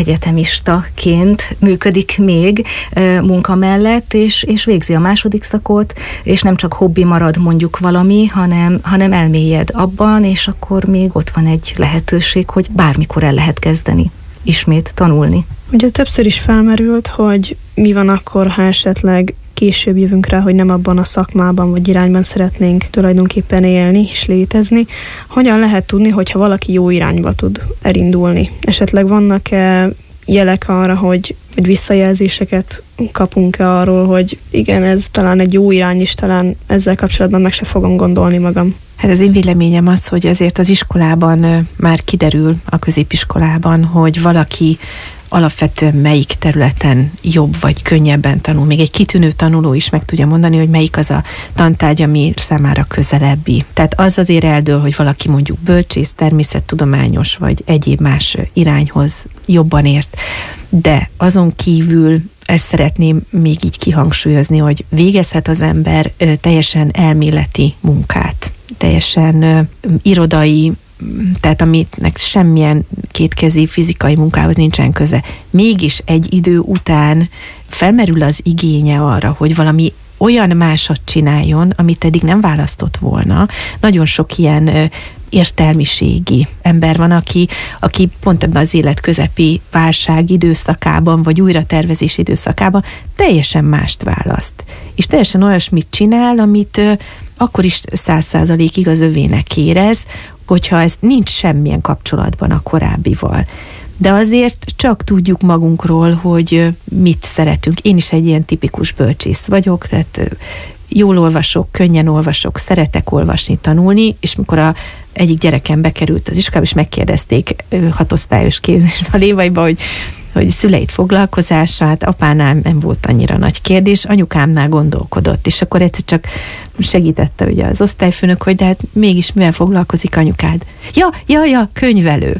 egyetemistaként működik még munka mellett, és végzi a második szakot, és nem csak hobbi marad mondjuk valami, hanem elmélyed abban, és akkor még ott van egy lehetőség, hogy bármikor el lehet kezdeni, ismét tanulni. Ugye többször is felmerült, hogy mi van akkor, ha esetleg később jövünk rá, hogy nem abban a szakmában vagy irányban szeretnénk tulajdonképpen élni és létezni. Hogyan lehet tudni, hogyha valaki jó irányba tud elindulni? Esetleg vannak-e jelek arra, hogy visszajelzéseket kapunk-e arról, hogy igen, ez talán egy jó irány is, talán ezzel kapcsolatban meg se fogom gondolni magam? Hát az én véleményem az, hogy azért az iskolában már kiderül, a középiskolában, hogy valaki alapvetően melyik területen jobb vagy könnyebben tanul. Még egy kitűnő tanuló is meg tudja mondani, hogy melyik az a tantárgy, ami számára közelebbi. Tehát az azért eldől, hogy valaki mondjuk bölcsész, természettudományos vagy egyéb más irányhoz jobban ért. De azon kívül ezt szeretném még így kihangsúlyozni, hogy végezhet az ember teljesen elméleti munkát, teljesen irodai, tehát aminek semmilyen kétkezi fizikai munkához nincsen köze. Mégis egy idő után felmerül az igénye arra, hogy valami olyan másat csináljon, amit eddig nem választott volna. Nagyon sok ilyen értelmiségi ember van, aki pont ebben az élet közepi válság időszakában, vagy újratervezés időszakában teljesen mást választ. És teljesen olyasmit csinál, amit akkor is 100%-ig az övének érez, hogyha ez nincs semmilyen kapcsolatban a korábbival. De azért csak tudjuk magunkról, hogy mit szeretünk. Én is egy ilyen tipikus bölcsész vagyok, tehát jól olvasok, könnyen olvasok, szeretek olvasni, tanulni, és mikor egyik gyerekem bekerült az iskolába, és megkérdezték 6 osztályos képzésben a Lévaiba, hogy szüleit foglalkozását, apánál nem volt annyira nagy kérdés, anyukámnál gondolkodott, és akkor egyszer csak segítette ugye az osztályfőnök, hogy de hát mégis mivel foglalkozik anyukád? Ja, könyvelő.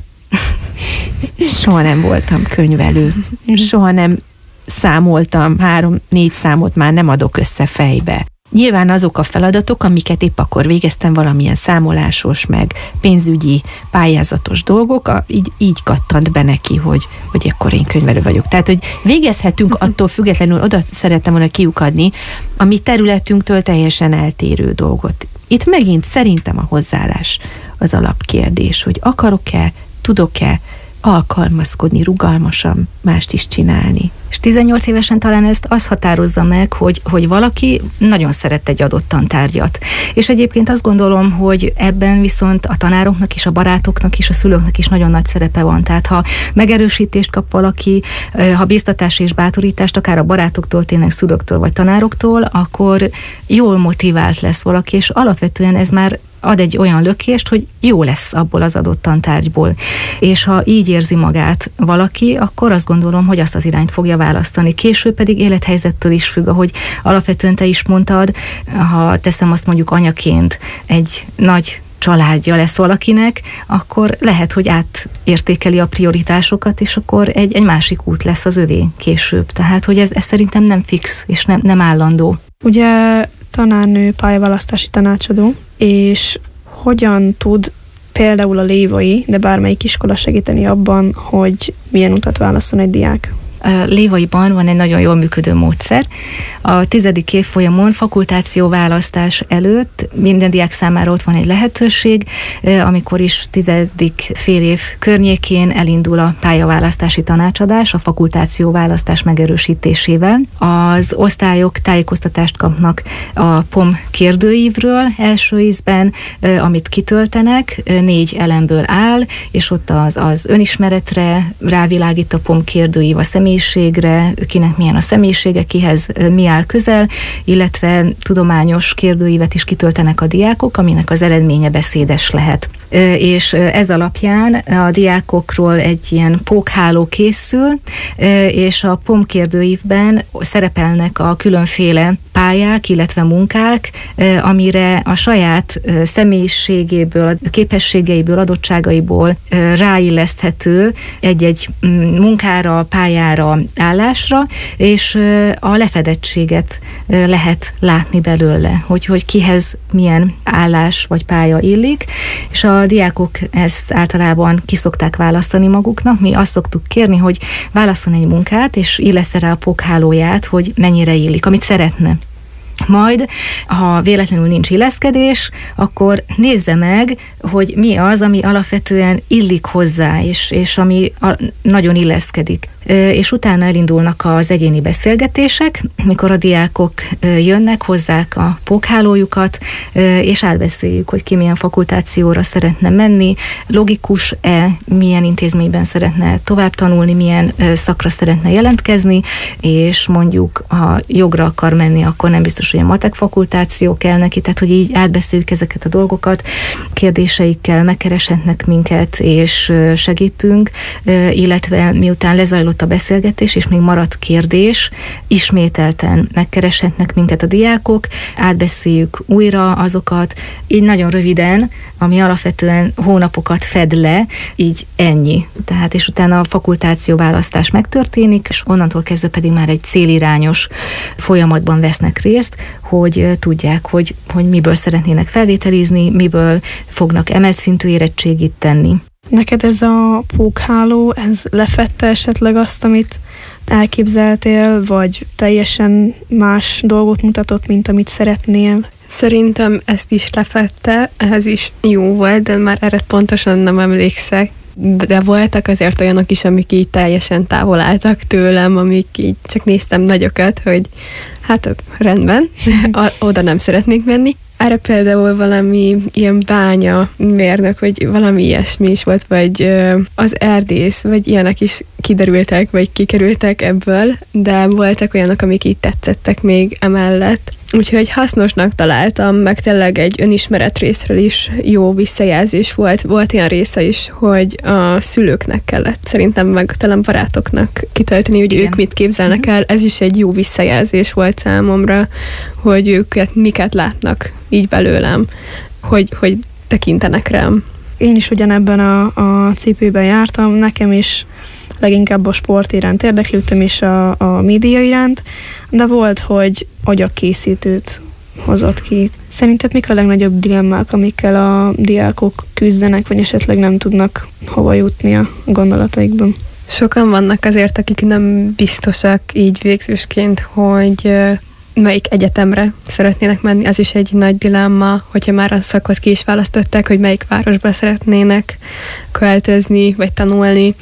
Soha nem voltam könyvelő. Soha nem számoltam, 3-4 számot már nem adok össze fejbe. Nyilván azok a feladatok, amiket épp akkor végeztem, valamilyen számolásos, meg pénzügyi, pályázatos dolgok, így kattant be neki, hogy akkor én könyvelő vagyok. Tehát, hogy végezhetünk attól függetlenül, oda szerettem volna kiukadni, a mi területünktől teljesen eltérő dolgot. Itt megint szerintem a hozzáállás az alapkérdés, hogy akarok-e, tudok-e alkalmazkodni, rugalmasan mást is csinálni. És 18 évesen talán ezt az határozza meg, hogy valaki nagyon szeret egy adott tantárgyat. És egyébként azt gondolom, hogy ebben viszont a tanároknak is, a barátoknak is, a szülőknek is nagyon nagy szerepe van. Tehát ha megerősítést kap valaki, ha biztatást és bátorítást, akár a barátoktól, tényleg szülőktől vagy tanároktól, akkor jól motivált lesz valaki, és alapvetően ez már ad egy olyan lökést, hogy jó lesz abból az adott tantárgyból. És ha így érzi magát valaki, akkor azt gondolom, hogy azt az irányt fogja választani. Később pedig élethelyzettől is függ, ahogy alapvetően te is mondtad, ha teszem azt mondjuk anyaként, egy nagy családja lesz valakinek, akkor lehet, hogy átértékeli a prioritásokat, és akkor egy másik út lesz az övé később. Tehát, hogy ez szerintem nem fix, és nem állandó. Ugye tanárnő, pályaválasztási tanácsadó, és hogyan tud például a Lévai, de bármelyik iskola segíteni abban, hogy milyen utat válasszon egy diák? Lévaiban van egy nagyon jól működő módszer. A 10. évfolyamon fakultációválasztás előtt minden diák számára ott van egy lehetőség, amikor is 10. fél év környékén elindul a pályaválasztási tanácsadás a fakultációválasztás megerősítésével. Az osztályok tájékoztatást kapnak a POM kérdőívről első ízben, amit kitöltenek, 4 elemből áll, és ott az önismeretre rávilágít a POM kérdőív, a személyiségre, kinek milyen a személyisége, kihez mi áll közel, illetve tudományos kérdőívet is kitöltenek a diákok, aminek az eredménye beszédes lehet. És ez alapján a diákokról egy ilyen pókháló készül, és a POM kérdőívben szerepelnek a különféle pályák, illetve munkák, amire a saját személyiségéből, képességeiből, adottságaiból ráilleszthető egy-egy munkára, pályára, állásra, és a lefedettséget lehet látni belőle, hogy kihez milyen állás vagy pálya illik, és a diákok ezt általában ki szokták választani maguknak. Mi azt szoktuk kérni, hogy válasszon egy munkát, és illessze rá a pókhálóját, hogy mennyire illik, amit szeretne. Majd, ha véletlenül nincs illeszkedés, akkor nézze meg, hogy mi az, ami alapvetően illik hozzá, és ami nagyon illeszkedik és utána elindulnak az egyéni beszélgetések, mikor a diákok jönnek, hozzák a pókhálójukat, és átbeszéljük, hogy ki milyen fakultációra szeretne menni, logikus-e, milyen intézményben szeretne tovább tanulni, milyen szakra szeretne jelentkezni, és mondjuk, ha jogra akar menni, akkor nem biztos, hogy a matek fakultáció kell neki, tehát hogy így átbeszéljük ezeket a dolgokat, kérdéseikkel megkereshetnek minket, és segítünk, illetve miután lezajlott a beszélgetés, és még maradt kérdés, ismételten megkereshetnek minket a diákok, átbeszéljük újra azokat, így nagyon röviden, ami alapvetően hónapokat fed le, így ennyi. Tehát és utána a fakultáció választás megtörténik, és onnantól kezdve pedig már egy célirányos folyamatban vesznek részt, hogy tudják, hogy miből szeretnének felvételizni, miből fognak emelt szintű érettségit tenni. Neked ez a pókháló, ez lefedte esetleg azt, amit elképzeltél, vagy teljesen más dolgot mutatott, mint amit szeretnél? Szerintem ezt is lefedte, ehhez is jó volt, de már erre pontosan nem emlékszek. De voltak azért olyanok is, amik így teljesen távol álltak tőlem, amik így csak néztem nagyokat, hogy hát rendben, oda nem szeretnék menni. Erre például valami ilyen bánya mérnök, vagy valami ilyesmi is volt, vagy az erdész, vagy ilyenek is kiderültek, vagy kikerültek ebből, de voltak olyanok, amik így tetszettek még emellett. Úgyhogy hasznosnak találtam, meg tényleg egy önismeret részről is jó visszajelzés volt. Volt olyan része is, hogy a szülőknek kellett szerintem, meg talán barátoknak kitölteni, hogy ők mit képzelnek el. Ez is egy jó visszajelzés volt számomra, hogy őket miket látnak így belőlem, hogy tekintenek rám. Én is ugyanebben a cipőben jártam, nekem is leginkább a sport iránt érdeklődtem, és a média iránt, de volt, hogy agyagkészítőt hozott ki. Szerinted mik a legnagyobb dilemmák, amikkel a diákok küzdenek, vagy esetleg nem tudnak hova jutni a gondolataikban? Sokan vannak azért, akik nem biztosak így végzősként, hogy melyik egyetemre szeretnének menni, az is egy nagy dilemma, hogyha már a szakot ki is választották, hogy melyik városba szeretnének költözni, vagy tanulni,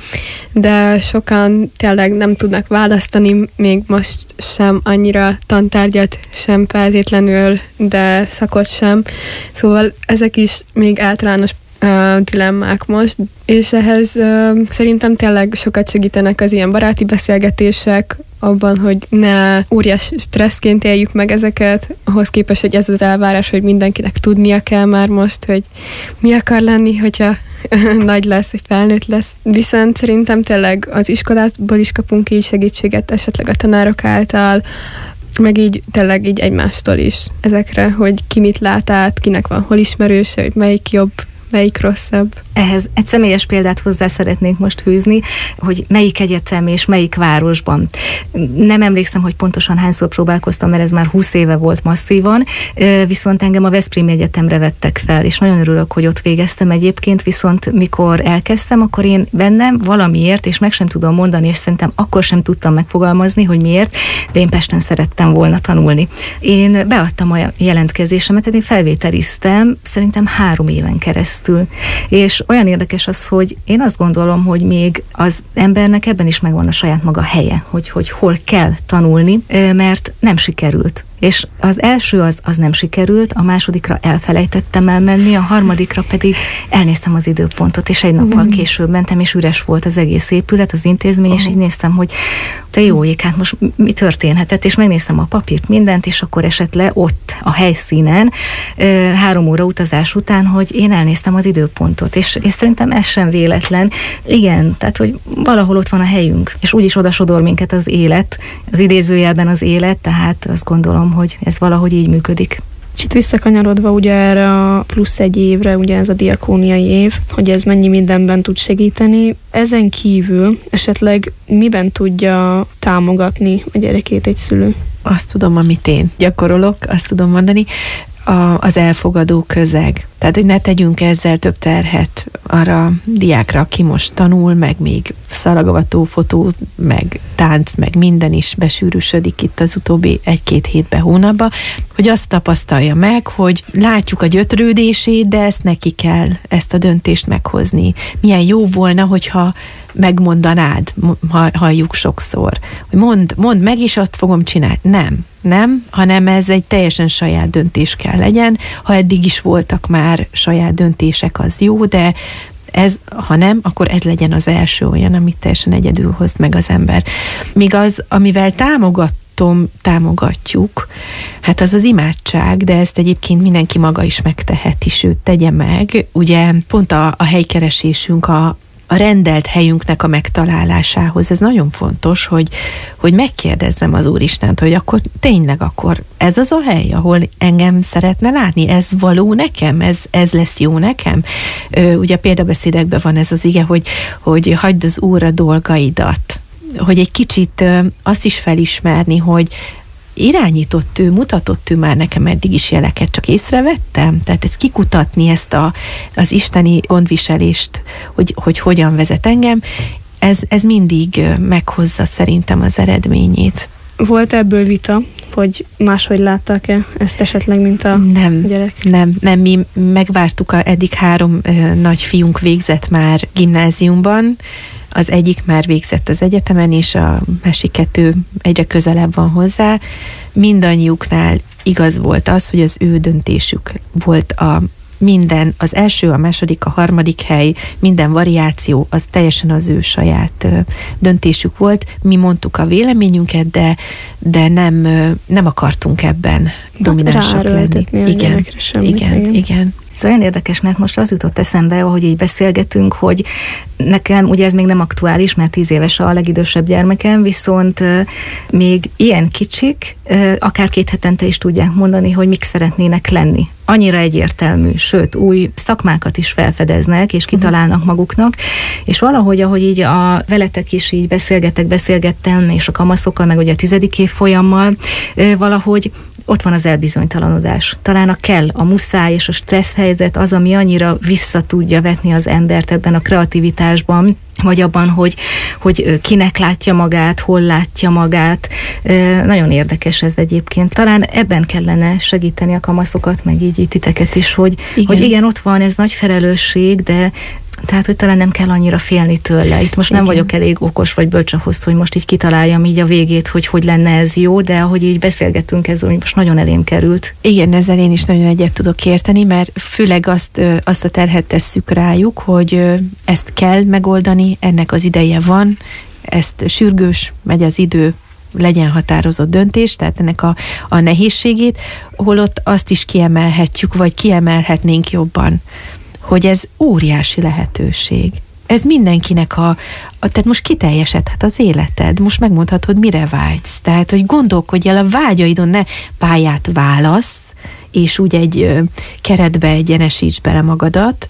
de sokan tényleg nem tudnak választani, még most sem annyira tantárgyat, sem feltétlenül, de szakot sem. Szóval ezek is még általános dilemmák most, és ehhez szerintem tényleg sokat segítenek az ilyen baráti beszélgetések, abban, hogy ne óriás stresszként éljük meg ezeket, ahhoz képest, hogy ez az elvárás, hogy mindenkinek tudnia kell már most, hogy mi akar lenni, hogyha nagy lesz, vagy felnőtt lesz. Viszont szerintem tényleg az iskolából is kapunk így segítséget, esetleg a tanárok által, meg így tényleg így egymástól is ezekre, hogy ki mit lát át, kinek van hol ismerőse, hogy melyik jobb, melyik rosszabb. Ehhez egy személyes példát hozzá szeretnék most fűzni, hogy melyik egyetem és melyik városban. Nem emlékszem, hogy pontosan hányszor próbálkoztam, mert ez már 20 éve volt masszívan, viszont engem a Veszprémi Egyetemre vettek fel, és nagyon örülök, hogy ott végeztem egyébként, viszont mikor elkezdtem, akkor én bennem valamiért, és meg sem tudom mondani, és szerintem akkor sem tudtam megfogalmazni, hogy miért, de én Pesten szerettem volna tanulni. Én beadtam a jelentkezésemet, tehát én felvételiztem szerintem 3 éven keresztül, és olyan érdekes az, hogy én azt gondolom, hogy még az embernek ebben is megvan a saját maga helye, hogy hol kell tanulni, mert nem sikerült. És az első az nem sikerült, a másodikra elfelejtettem elmenni, a harmadikra pedig elnéztem az időpontot, és egy nappal később mentem, és üres volt az egész épület, az intézmény, és így néztem, hogy te jó ég, hát most mi történhetett, és megnéztem a papírt, mindent, és akkor esett le ott a helyszínen 3 óra utazás után, hogy én elnéztem az időpontot, és szerintem ez sem véletlen. Igen, tehát, hogy valahol ott van a helyünk, és úgyis oda sodor minket az élet, az idézőjelben az élet, tehát azt gondolom, hogy ez valahogy így működik. Kicsit visszakanyarodva ugye erre a plusz 1 évre, ugye ez a diakóniai év, hogy ez mennyi mindenben tud segíteni. Ezen kívül esetleg miben tudja támogatni a gyerekét egy szülő? Azt tudom, amit én gyakorolok, azt tudom mondani, az elfogadó közeg. Tehát, hogy ne tegyünk ezzel több terhet arra a diákra, aki most tanul, meg még szalagavató fotó, meg tánc, meg minden is besűrűsödik itt az utóbbi 1-2 hétben, hónapban, hogy azt tapasztalja meg, hogy látjuk a gyötrődését, de ezt neki kell, ezt a döntést meghozni. Milyen jó volna, hogyha megmondanád, halljuk sokszor, hogy mondd meg, és azt fogom csinálni. Nem, hanem ez egy teljesen saját döntés kell legyen. Ha eddig is voltak már saját döntések, az jó, de ez, ha nem, akkor ez legyen az első olyan, amit teljesen egyedül hoz meg az ember. Míg az, amivel támogatjuk, hát az az imádság, de ezt egyébként mindenki maga is megteheti, sőt, tegye meg. Ugye pont a helykeresésünk, a rendelt helyünknek a megtalálásához. Ez nagyon fontos, hogy megkérdezzem az Úristent, hogy akkor tényleg ez az a hely, ahol engem szeretne látni, ez való nekem, ez lesz jó nekem. Ugye a példabeszédekben van ez az ige, hogy hagyd az Úr a dolgaidat, hogy egy kicsit azt is felismerni, hogy irányított ő, mutatott ő már nekem eddig is jeleket, csak észrevettem. Tehát ezt kikutatni, ezt az isteni gondviselést, hogy hogyan vezet engem, ez mindig meghozza szerintem az eredményét. Volt ebből vita, hogy máshogy látták-e ezt esetleg, mint a gyerek? Nem, mi megvártuk, eddig 3 nagy fiunk végzett már gimnáziumban, az egyik már végzett az egyetemen, és a másik 2 egyre közelebb van hozzá. Mindannyiuknál igaz volt az, hogy az ő döntésük volt az első, a második, a harmadik hely, minden variáció, az teljesen az ő saját döntésük volt. Mi mondtuk a véleményünket, de nem akartunk ebben dominánsak lenni. Igen. Ez olyan érdekes, mert most az jutott eszembe, ahogy így beszélgetünk, hogy nekem, ugye ez még nem aktuális, mert 10 éves a legidősebb gyermekem, viszont még ilyen kicsik, akár 2 hetente is tudják mondani, hogy mik szeretnének lenni. Annyira egyértelmű, sőt, új szakmákat is felfedeznek, és kitalálnak maguknak, és valahogy, ahogy így veletek is így beszélgettem, és a kamaszokkal, meg ugye a 10. évfolyammal, valahogy ott van az elbizonytalanodás. Talán a kell, a muszáj és a stressz helyzet az, ami annyira vissza tudja vetni az embert ebben a kreativitásban, vagy abban, hogy kinek látja magát, hol látja magát. Nagyon érdekes ez egyébként. Talán ebben kellene segíteni a kamaszokat, meg így titeket is, hogy igen, ott van, ez nagy felelősség, de tehát, hogy talán nem kell annyira félni tőle. Itt most nem vagyok elég okos vagy bölcs ahhoz, hogy most így kitaláljam így a végét, hogy lenne ez jó, de ahogy így beszélgettünk, ez most nagyon elém került. Igen, ezzel én is nagyon egyet tudok érteni, mert főleg azt a terhet tesszük rájuk, hogy ezt kell megoldani, ennek az ideje van, ezt sürgős, megy az idő, legyen határozott döntés, tehát ennek a nehézségét, holott azt is kiemelhetjük, vagy kiemelhetnénk jobban, hogy ez óriási lehetőség. Ez mindenkinek tehát most kiteljesedhet az életed, most megmondhatod, mire vágysz. Tehát, hogy gondolkodj el a vágyaidon, ne pályát válasz, és úgy egy keretbe egyenesíts bele magadat,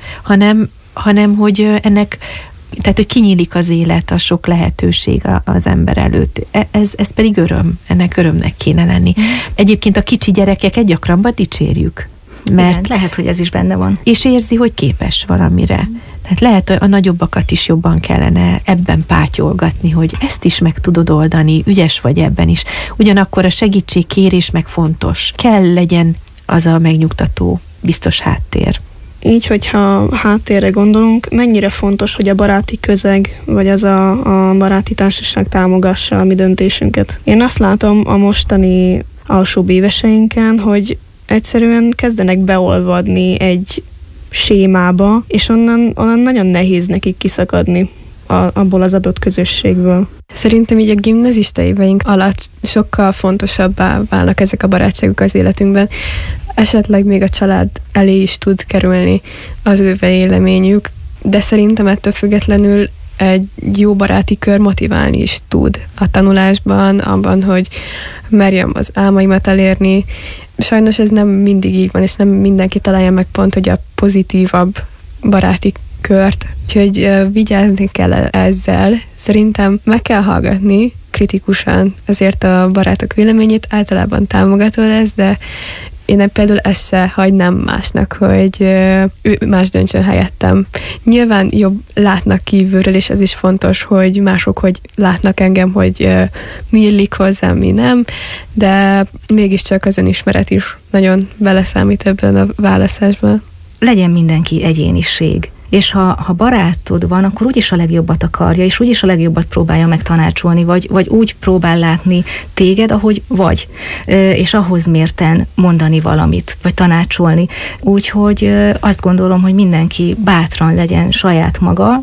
hanem hogy ennek, tehát, hogy kinyílik az élet, a sok lehetőség az ember előtt. Ez pedig öröm, ennek örömnek kéne lenni. Egyébként a kicsi gyerekeket gyakrabban dicsérjük. Mert igen, lehet, hogy ez is benne van. És érzi, hogy képes valamire. Tehát lehet, hogy a nagyobbakat is jobban kellene ebben pátyolgatni, hogy ezt is meg tudod oldani, ügyes vagy ebben is. Ugyanakkor a segítségkérés meg fontos. Kell legyen az a megnyugtató, biztos háttér. Így, hogyha háttérre gondolunk, mennyire fontos, hogy a baráti közeg, vagy az a baráti társaság támogassa a mi döntésünket. Én azt látom a mostani alsóbb éveseinken, hogy egyszerűen kezdenek beolvadni egy sémába, és onnan nagyon nehéz nekik kiszakadni abból az adott közösségből. Szerintem így a gimnazista éveink alatt sokkal fontosabbá válnak ezek a barátságok az életünkben. Esetleg még a család elé is tud kerülni az ő véleményük, de szerintem ettől függetlenül egy jó baráti kör motiválni is tud a tanulásban, abban, hogy merjem az álmaimat elérni. Sajnos ez nem mindig így van, és nem mindenki találja meg pont, hogy a pozitívabb baráti kört. Úgyhogy vigyázni kell ezzel. Szerintem meg kell hallgatni kritikusan ezért a barátok véleményét, általában támogató lesz, de Én például ezt se hagynám másnak, hogy ő más döntsön helyettem. Nyilván jobb látnak kívülről, és ez is fontos, hogy mások hogy látnak engem, hogy mi illik hozzám, mi nem, de mégiscsak az önismeret is nagyon beleszámít ebben a választásban. Legyen mindenki egyéniség. És ha barátod van, akkor úgyis a legjobbat akarja, és úgyis a legjobbat próbálja megtanácsolni, vagy úgy próbál látni téged, ahogy vagy, és ahhoz mérten mondani valamit, vagy tanácsolni. Úgyhogy azt gondolom, hogy mindenki bátran legyen saját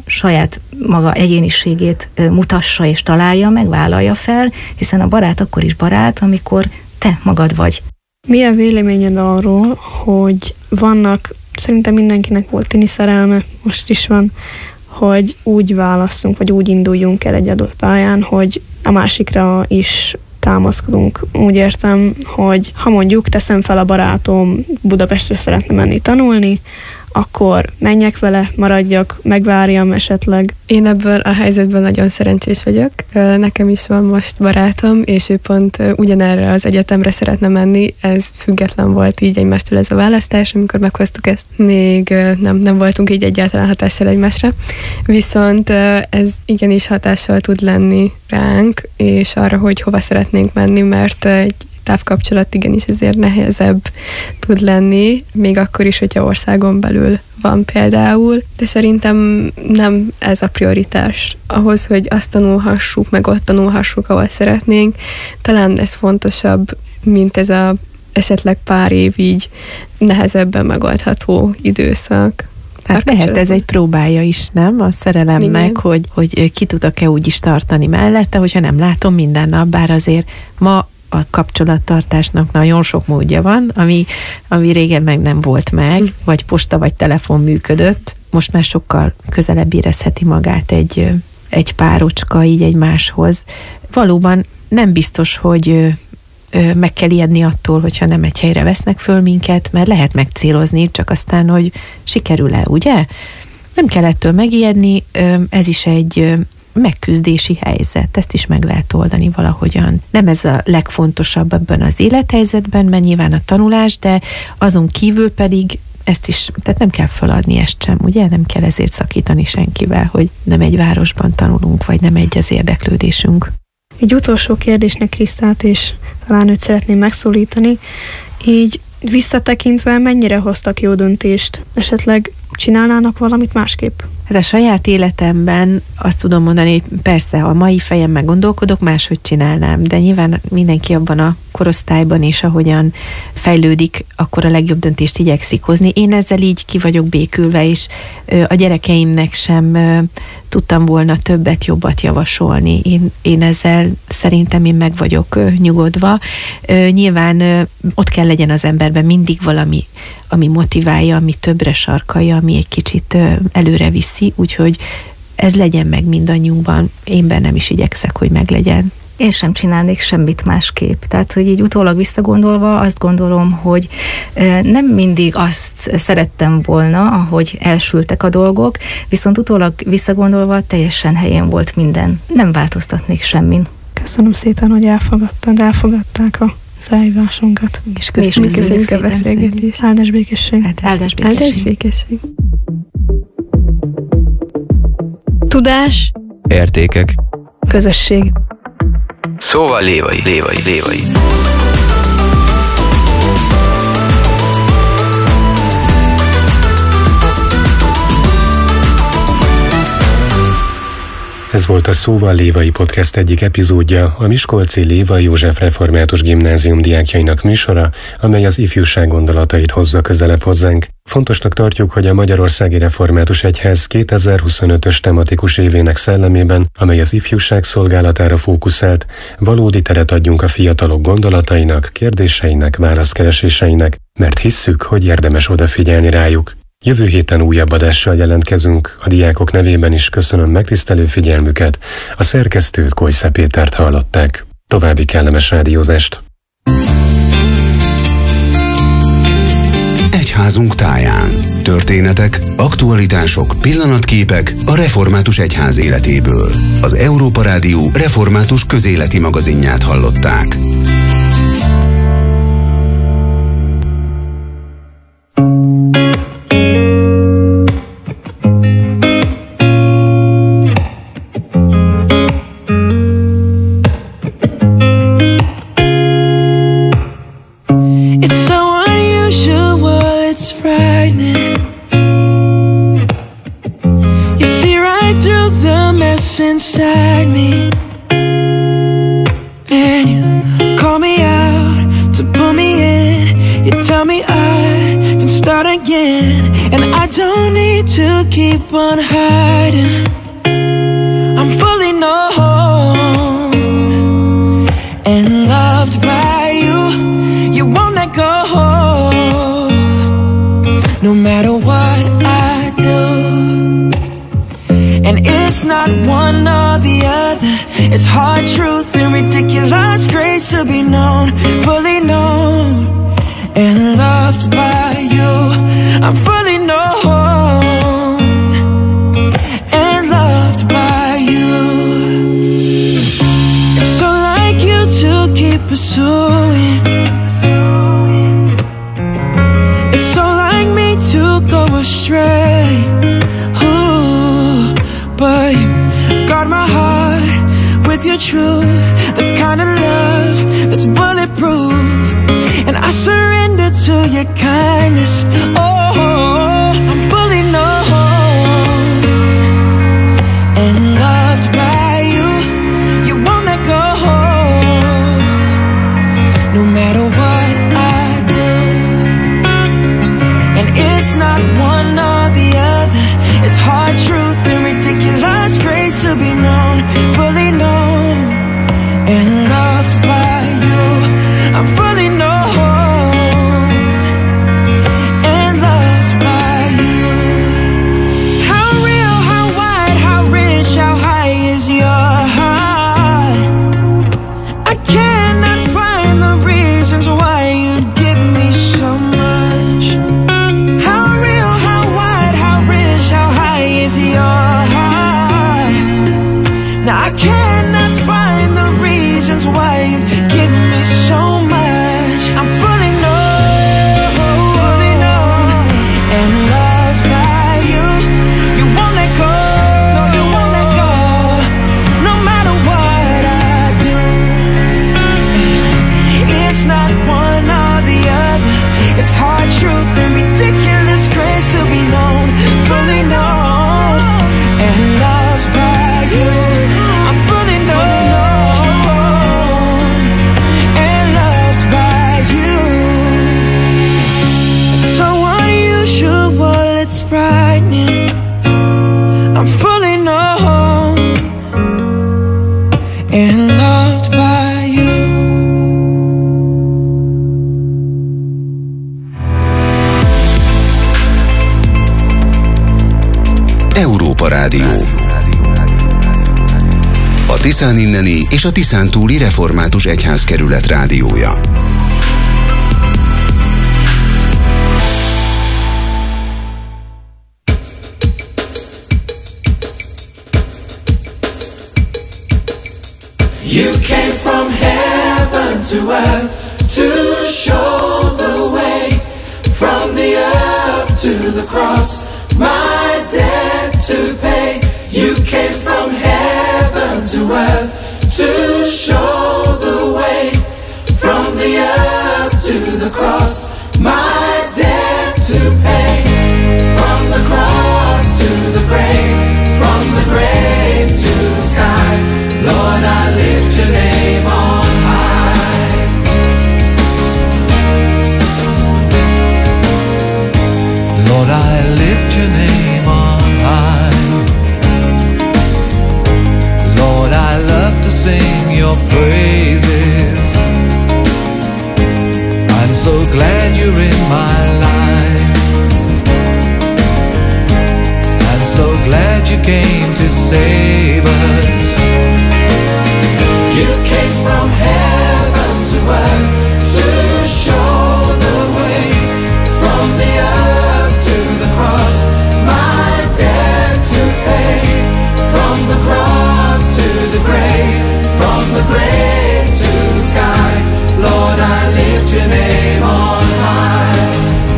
maga egyéniségét mutassa és találja meg, vállalja fel, hiszen a barát akkor is barát, amikor te magad vagy. Milyen véleményed arról, hogy vannak, szerintem mindenkinek volt tini szerelme, most is van, hogy úgy válasszunk, vagy úgy induljunk el egy adott pályán, hogy a másikra is támaszkodunk. Úgy értem, hogy ha mondjuk teszem fel a barátom Budapestre szeretne menni tanulni, akkor menjek vele, maradjak, megvárjam esetleg. Én ebből a helyzetben nagyon szerencsés vagyok. Nekem is van most barátom, és ő pont ugyanerre az egyetemre szeretne menni. Ez független volt így egymástól ez a választás, amikor meghoztuk ezt. Még nem voltunk így egyáltalán hatással egymásra. Viszont ez igenis hatással tud lenni ránk, és arra, hogy hova szeretnénk menni, mert egy távkapcsolat igenis ezért nehezebb tud lenni, még akkor is, hogyha országon belül van például, de szerintem nem ez a prioritás. Ahhoz, hogy azt tanulhassuk, meg ott tanulhassuk, ahol szeretnénk, talán ez fontosabb, mint ez a esetleg pár év így nehezebben megoldható időszak. Hát lehet ez egy próbája is, nem? A szerelemnek, hogy ki tudok-e úgy is tartani mellette, hogyha nem látom minden nap, bár azért ma a kapcsolattartásnak nagyon sok módja van, ami régen meg nem volt meg, vagy posta, vagy telefon működött. Most már sokkal közelebb érezheti magát egy párocska így egymáshoz. Valóban nem biztos, hogy meg kell ijedni attól, hogyha nem egy helyre vesznek föl minket, mert lehet megcélozni, csak aztán, hogy sikerül-e, ugye? Nem kell ettől megijedni, ez is egy megküzdési helyzet, ezt is meg lehet oldani valahogyan. Nem ez a legfontosabb ebben az élethelyzetben, mert nyilván a tanulás, de azon kívül pedig ezt is, tehát nem kell feladni ezt sem, ugye? Nem kell ezért szakítani senkivel, hogy nem egy városban tanulunk, vagy nem egy az érdeklődésünk. Egy utolsó kérdésnek Krisztát, és talán őt szeretném megszólítani, így visszatekintve mennyire hoztak jó döntést? Esetleg csinálnának valamit másképp? Hát a saját életemben azt tudom mondani, hogy persze, a mai fejemmel gondolkodok, máshogy csinálnám, de nyilván mindenki abban a korosztályban is, ahogyan fejlődik, akkor a legjobb döntést igyekszik hozni. Én ezzel így ki vagyok békülve, és a gyerekeimnek sem tudtam volna többet, jobbat javasolni. Én ezzel szerintem én meg vagyok nyugodva. Nyilván ott kell legyen az emberben mindig valami, ami motiválja, ami többre sarkalja, ami egy kicsit előre viszi, úgyhogy ez legyen meg mindannyiunkban. Én bennem is igyekszek, hogy meglegyen. Én sem csinálnék semmit másképp. Tehát, hogy így utólag visszagondolva azt gondolom, hogy nem mindig azt szerettem volna, ahogy elsültek a dolgok, viszont utólag visszagondolva teljesen helyén volt minden. Nem változtatnék semmin. Köszönöm szépen, hogy elfogadták a felhívásunkat. És köszönjük a beszélgetést. Áldás békesség. Áldás békesség. Áldás békesség. Tudás. Értékek. Közösség. Szóval lévai. Ez volt a Szóval Lévai Podcast egyik epizódja, a miskolci Lévai József Református Gimnázium diákjainak műsora, amely az ifjúság gondolatait hozza közelebb hozzánk. Fontosnak tartjuk, hogy a Magyarországi Református Egyház 2025-ös tematikus évének szellemében, amely az ifjúság szolgálatára fókuszált, valódi teret adjunk a fiatalok gondolatainak, kérdéseinek, válaszkereséseinek, mert hisszük, hogy érdemes odafigyelni rájuk. Jövő héten újabb adással jelentkezünk, a diákok nevében is köszönöm megtisztelő figyelmüket, a szerkesztőt, Kojsza Pétert hallották. További kellemes rádiózást! Egyházunk táján. Történetek, aktualitások, pillanatképek a Református Egyház életéből. Az Európa Rádió református közéleti magazinját hallották. again, and I don't need to keep on hiding. I'm fully known and loved by you. You won't let go, no matter what I do. And it's not one or the other, it's hard truth and ridiculous grace to be known, fully known and loved by you. I'm fully known and loved by you. It's so like you to keep pursuing. It's so like me to go astray. Ooh, but you guard my heart with your truth, the kind of love that's bulletproof. And I surrender to your kindness. Oh, I'm fully known and loved by you. You won't let go, no matter what I do. And it's not one or the other, it's hard truth and ridiculous grace to be known, fully known and loved by you. I'm fully known and loved by you. How real, how wide, how rich, how high is your heart? I cannot find the reasons why you'd give me so much. How real, how wide, how rich, how high is your heart? Now I cannot find the reasons why you give me so much. I'm fully known and loved by you. You won't let go, no, you won't let go, no matter what I do. It's not one or the other, it's hard truth and ridiculous grace to be known, fully known and loved by you. I'm fully known and loved by you. It's so unusual, it's frightening. I'm fully known and loved by you. Európa Rádió. A Tiszán inneni és a Tiszán túli református egyházkerület rádiója. You came from heaven to earth to show the way, from the earth to the cross, my debt to pay. You came from heaven to earth to show the way, from the earth to the cross, my debt to pay. From the cross to the grave, from the grave to the sky, Lord, I lift your name on high. Lord, I lift your name on high. Lord, I love to sing your praises. I'm so glad you're in my life. I'm so glad you came to save us. You came from heaven to earth to show the way, from the earth to the cross, my debt to pay. From the cross to the grave, from the grave to the sky, Lord, I lift your name on high.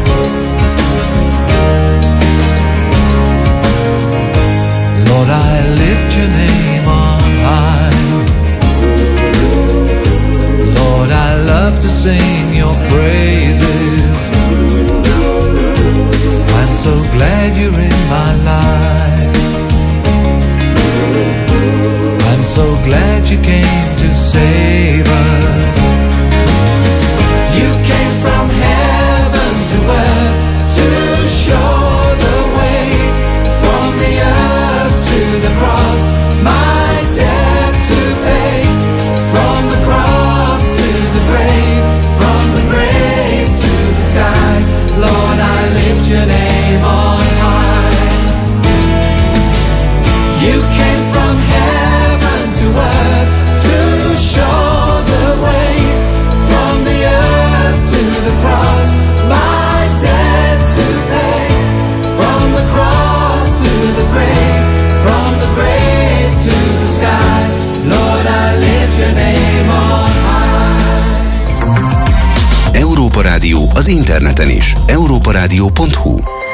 Lord, I lift your name on high. Lord, I love Európa Rádió az interneten is. europaradio.hu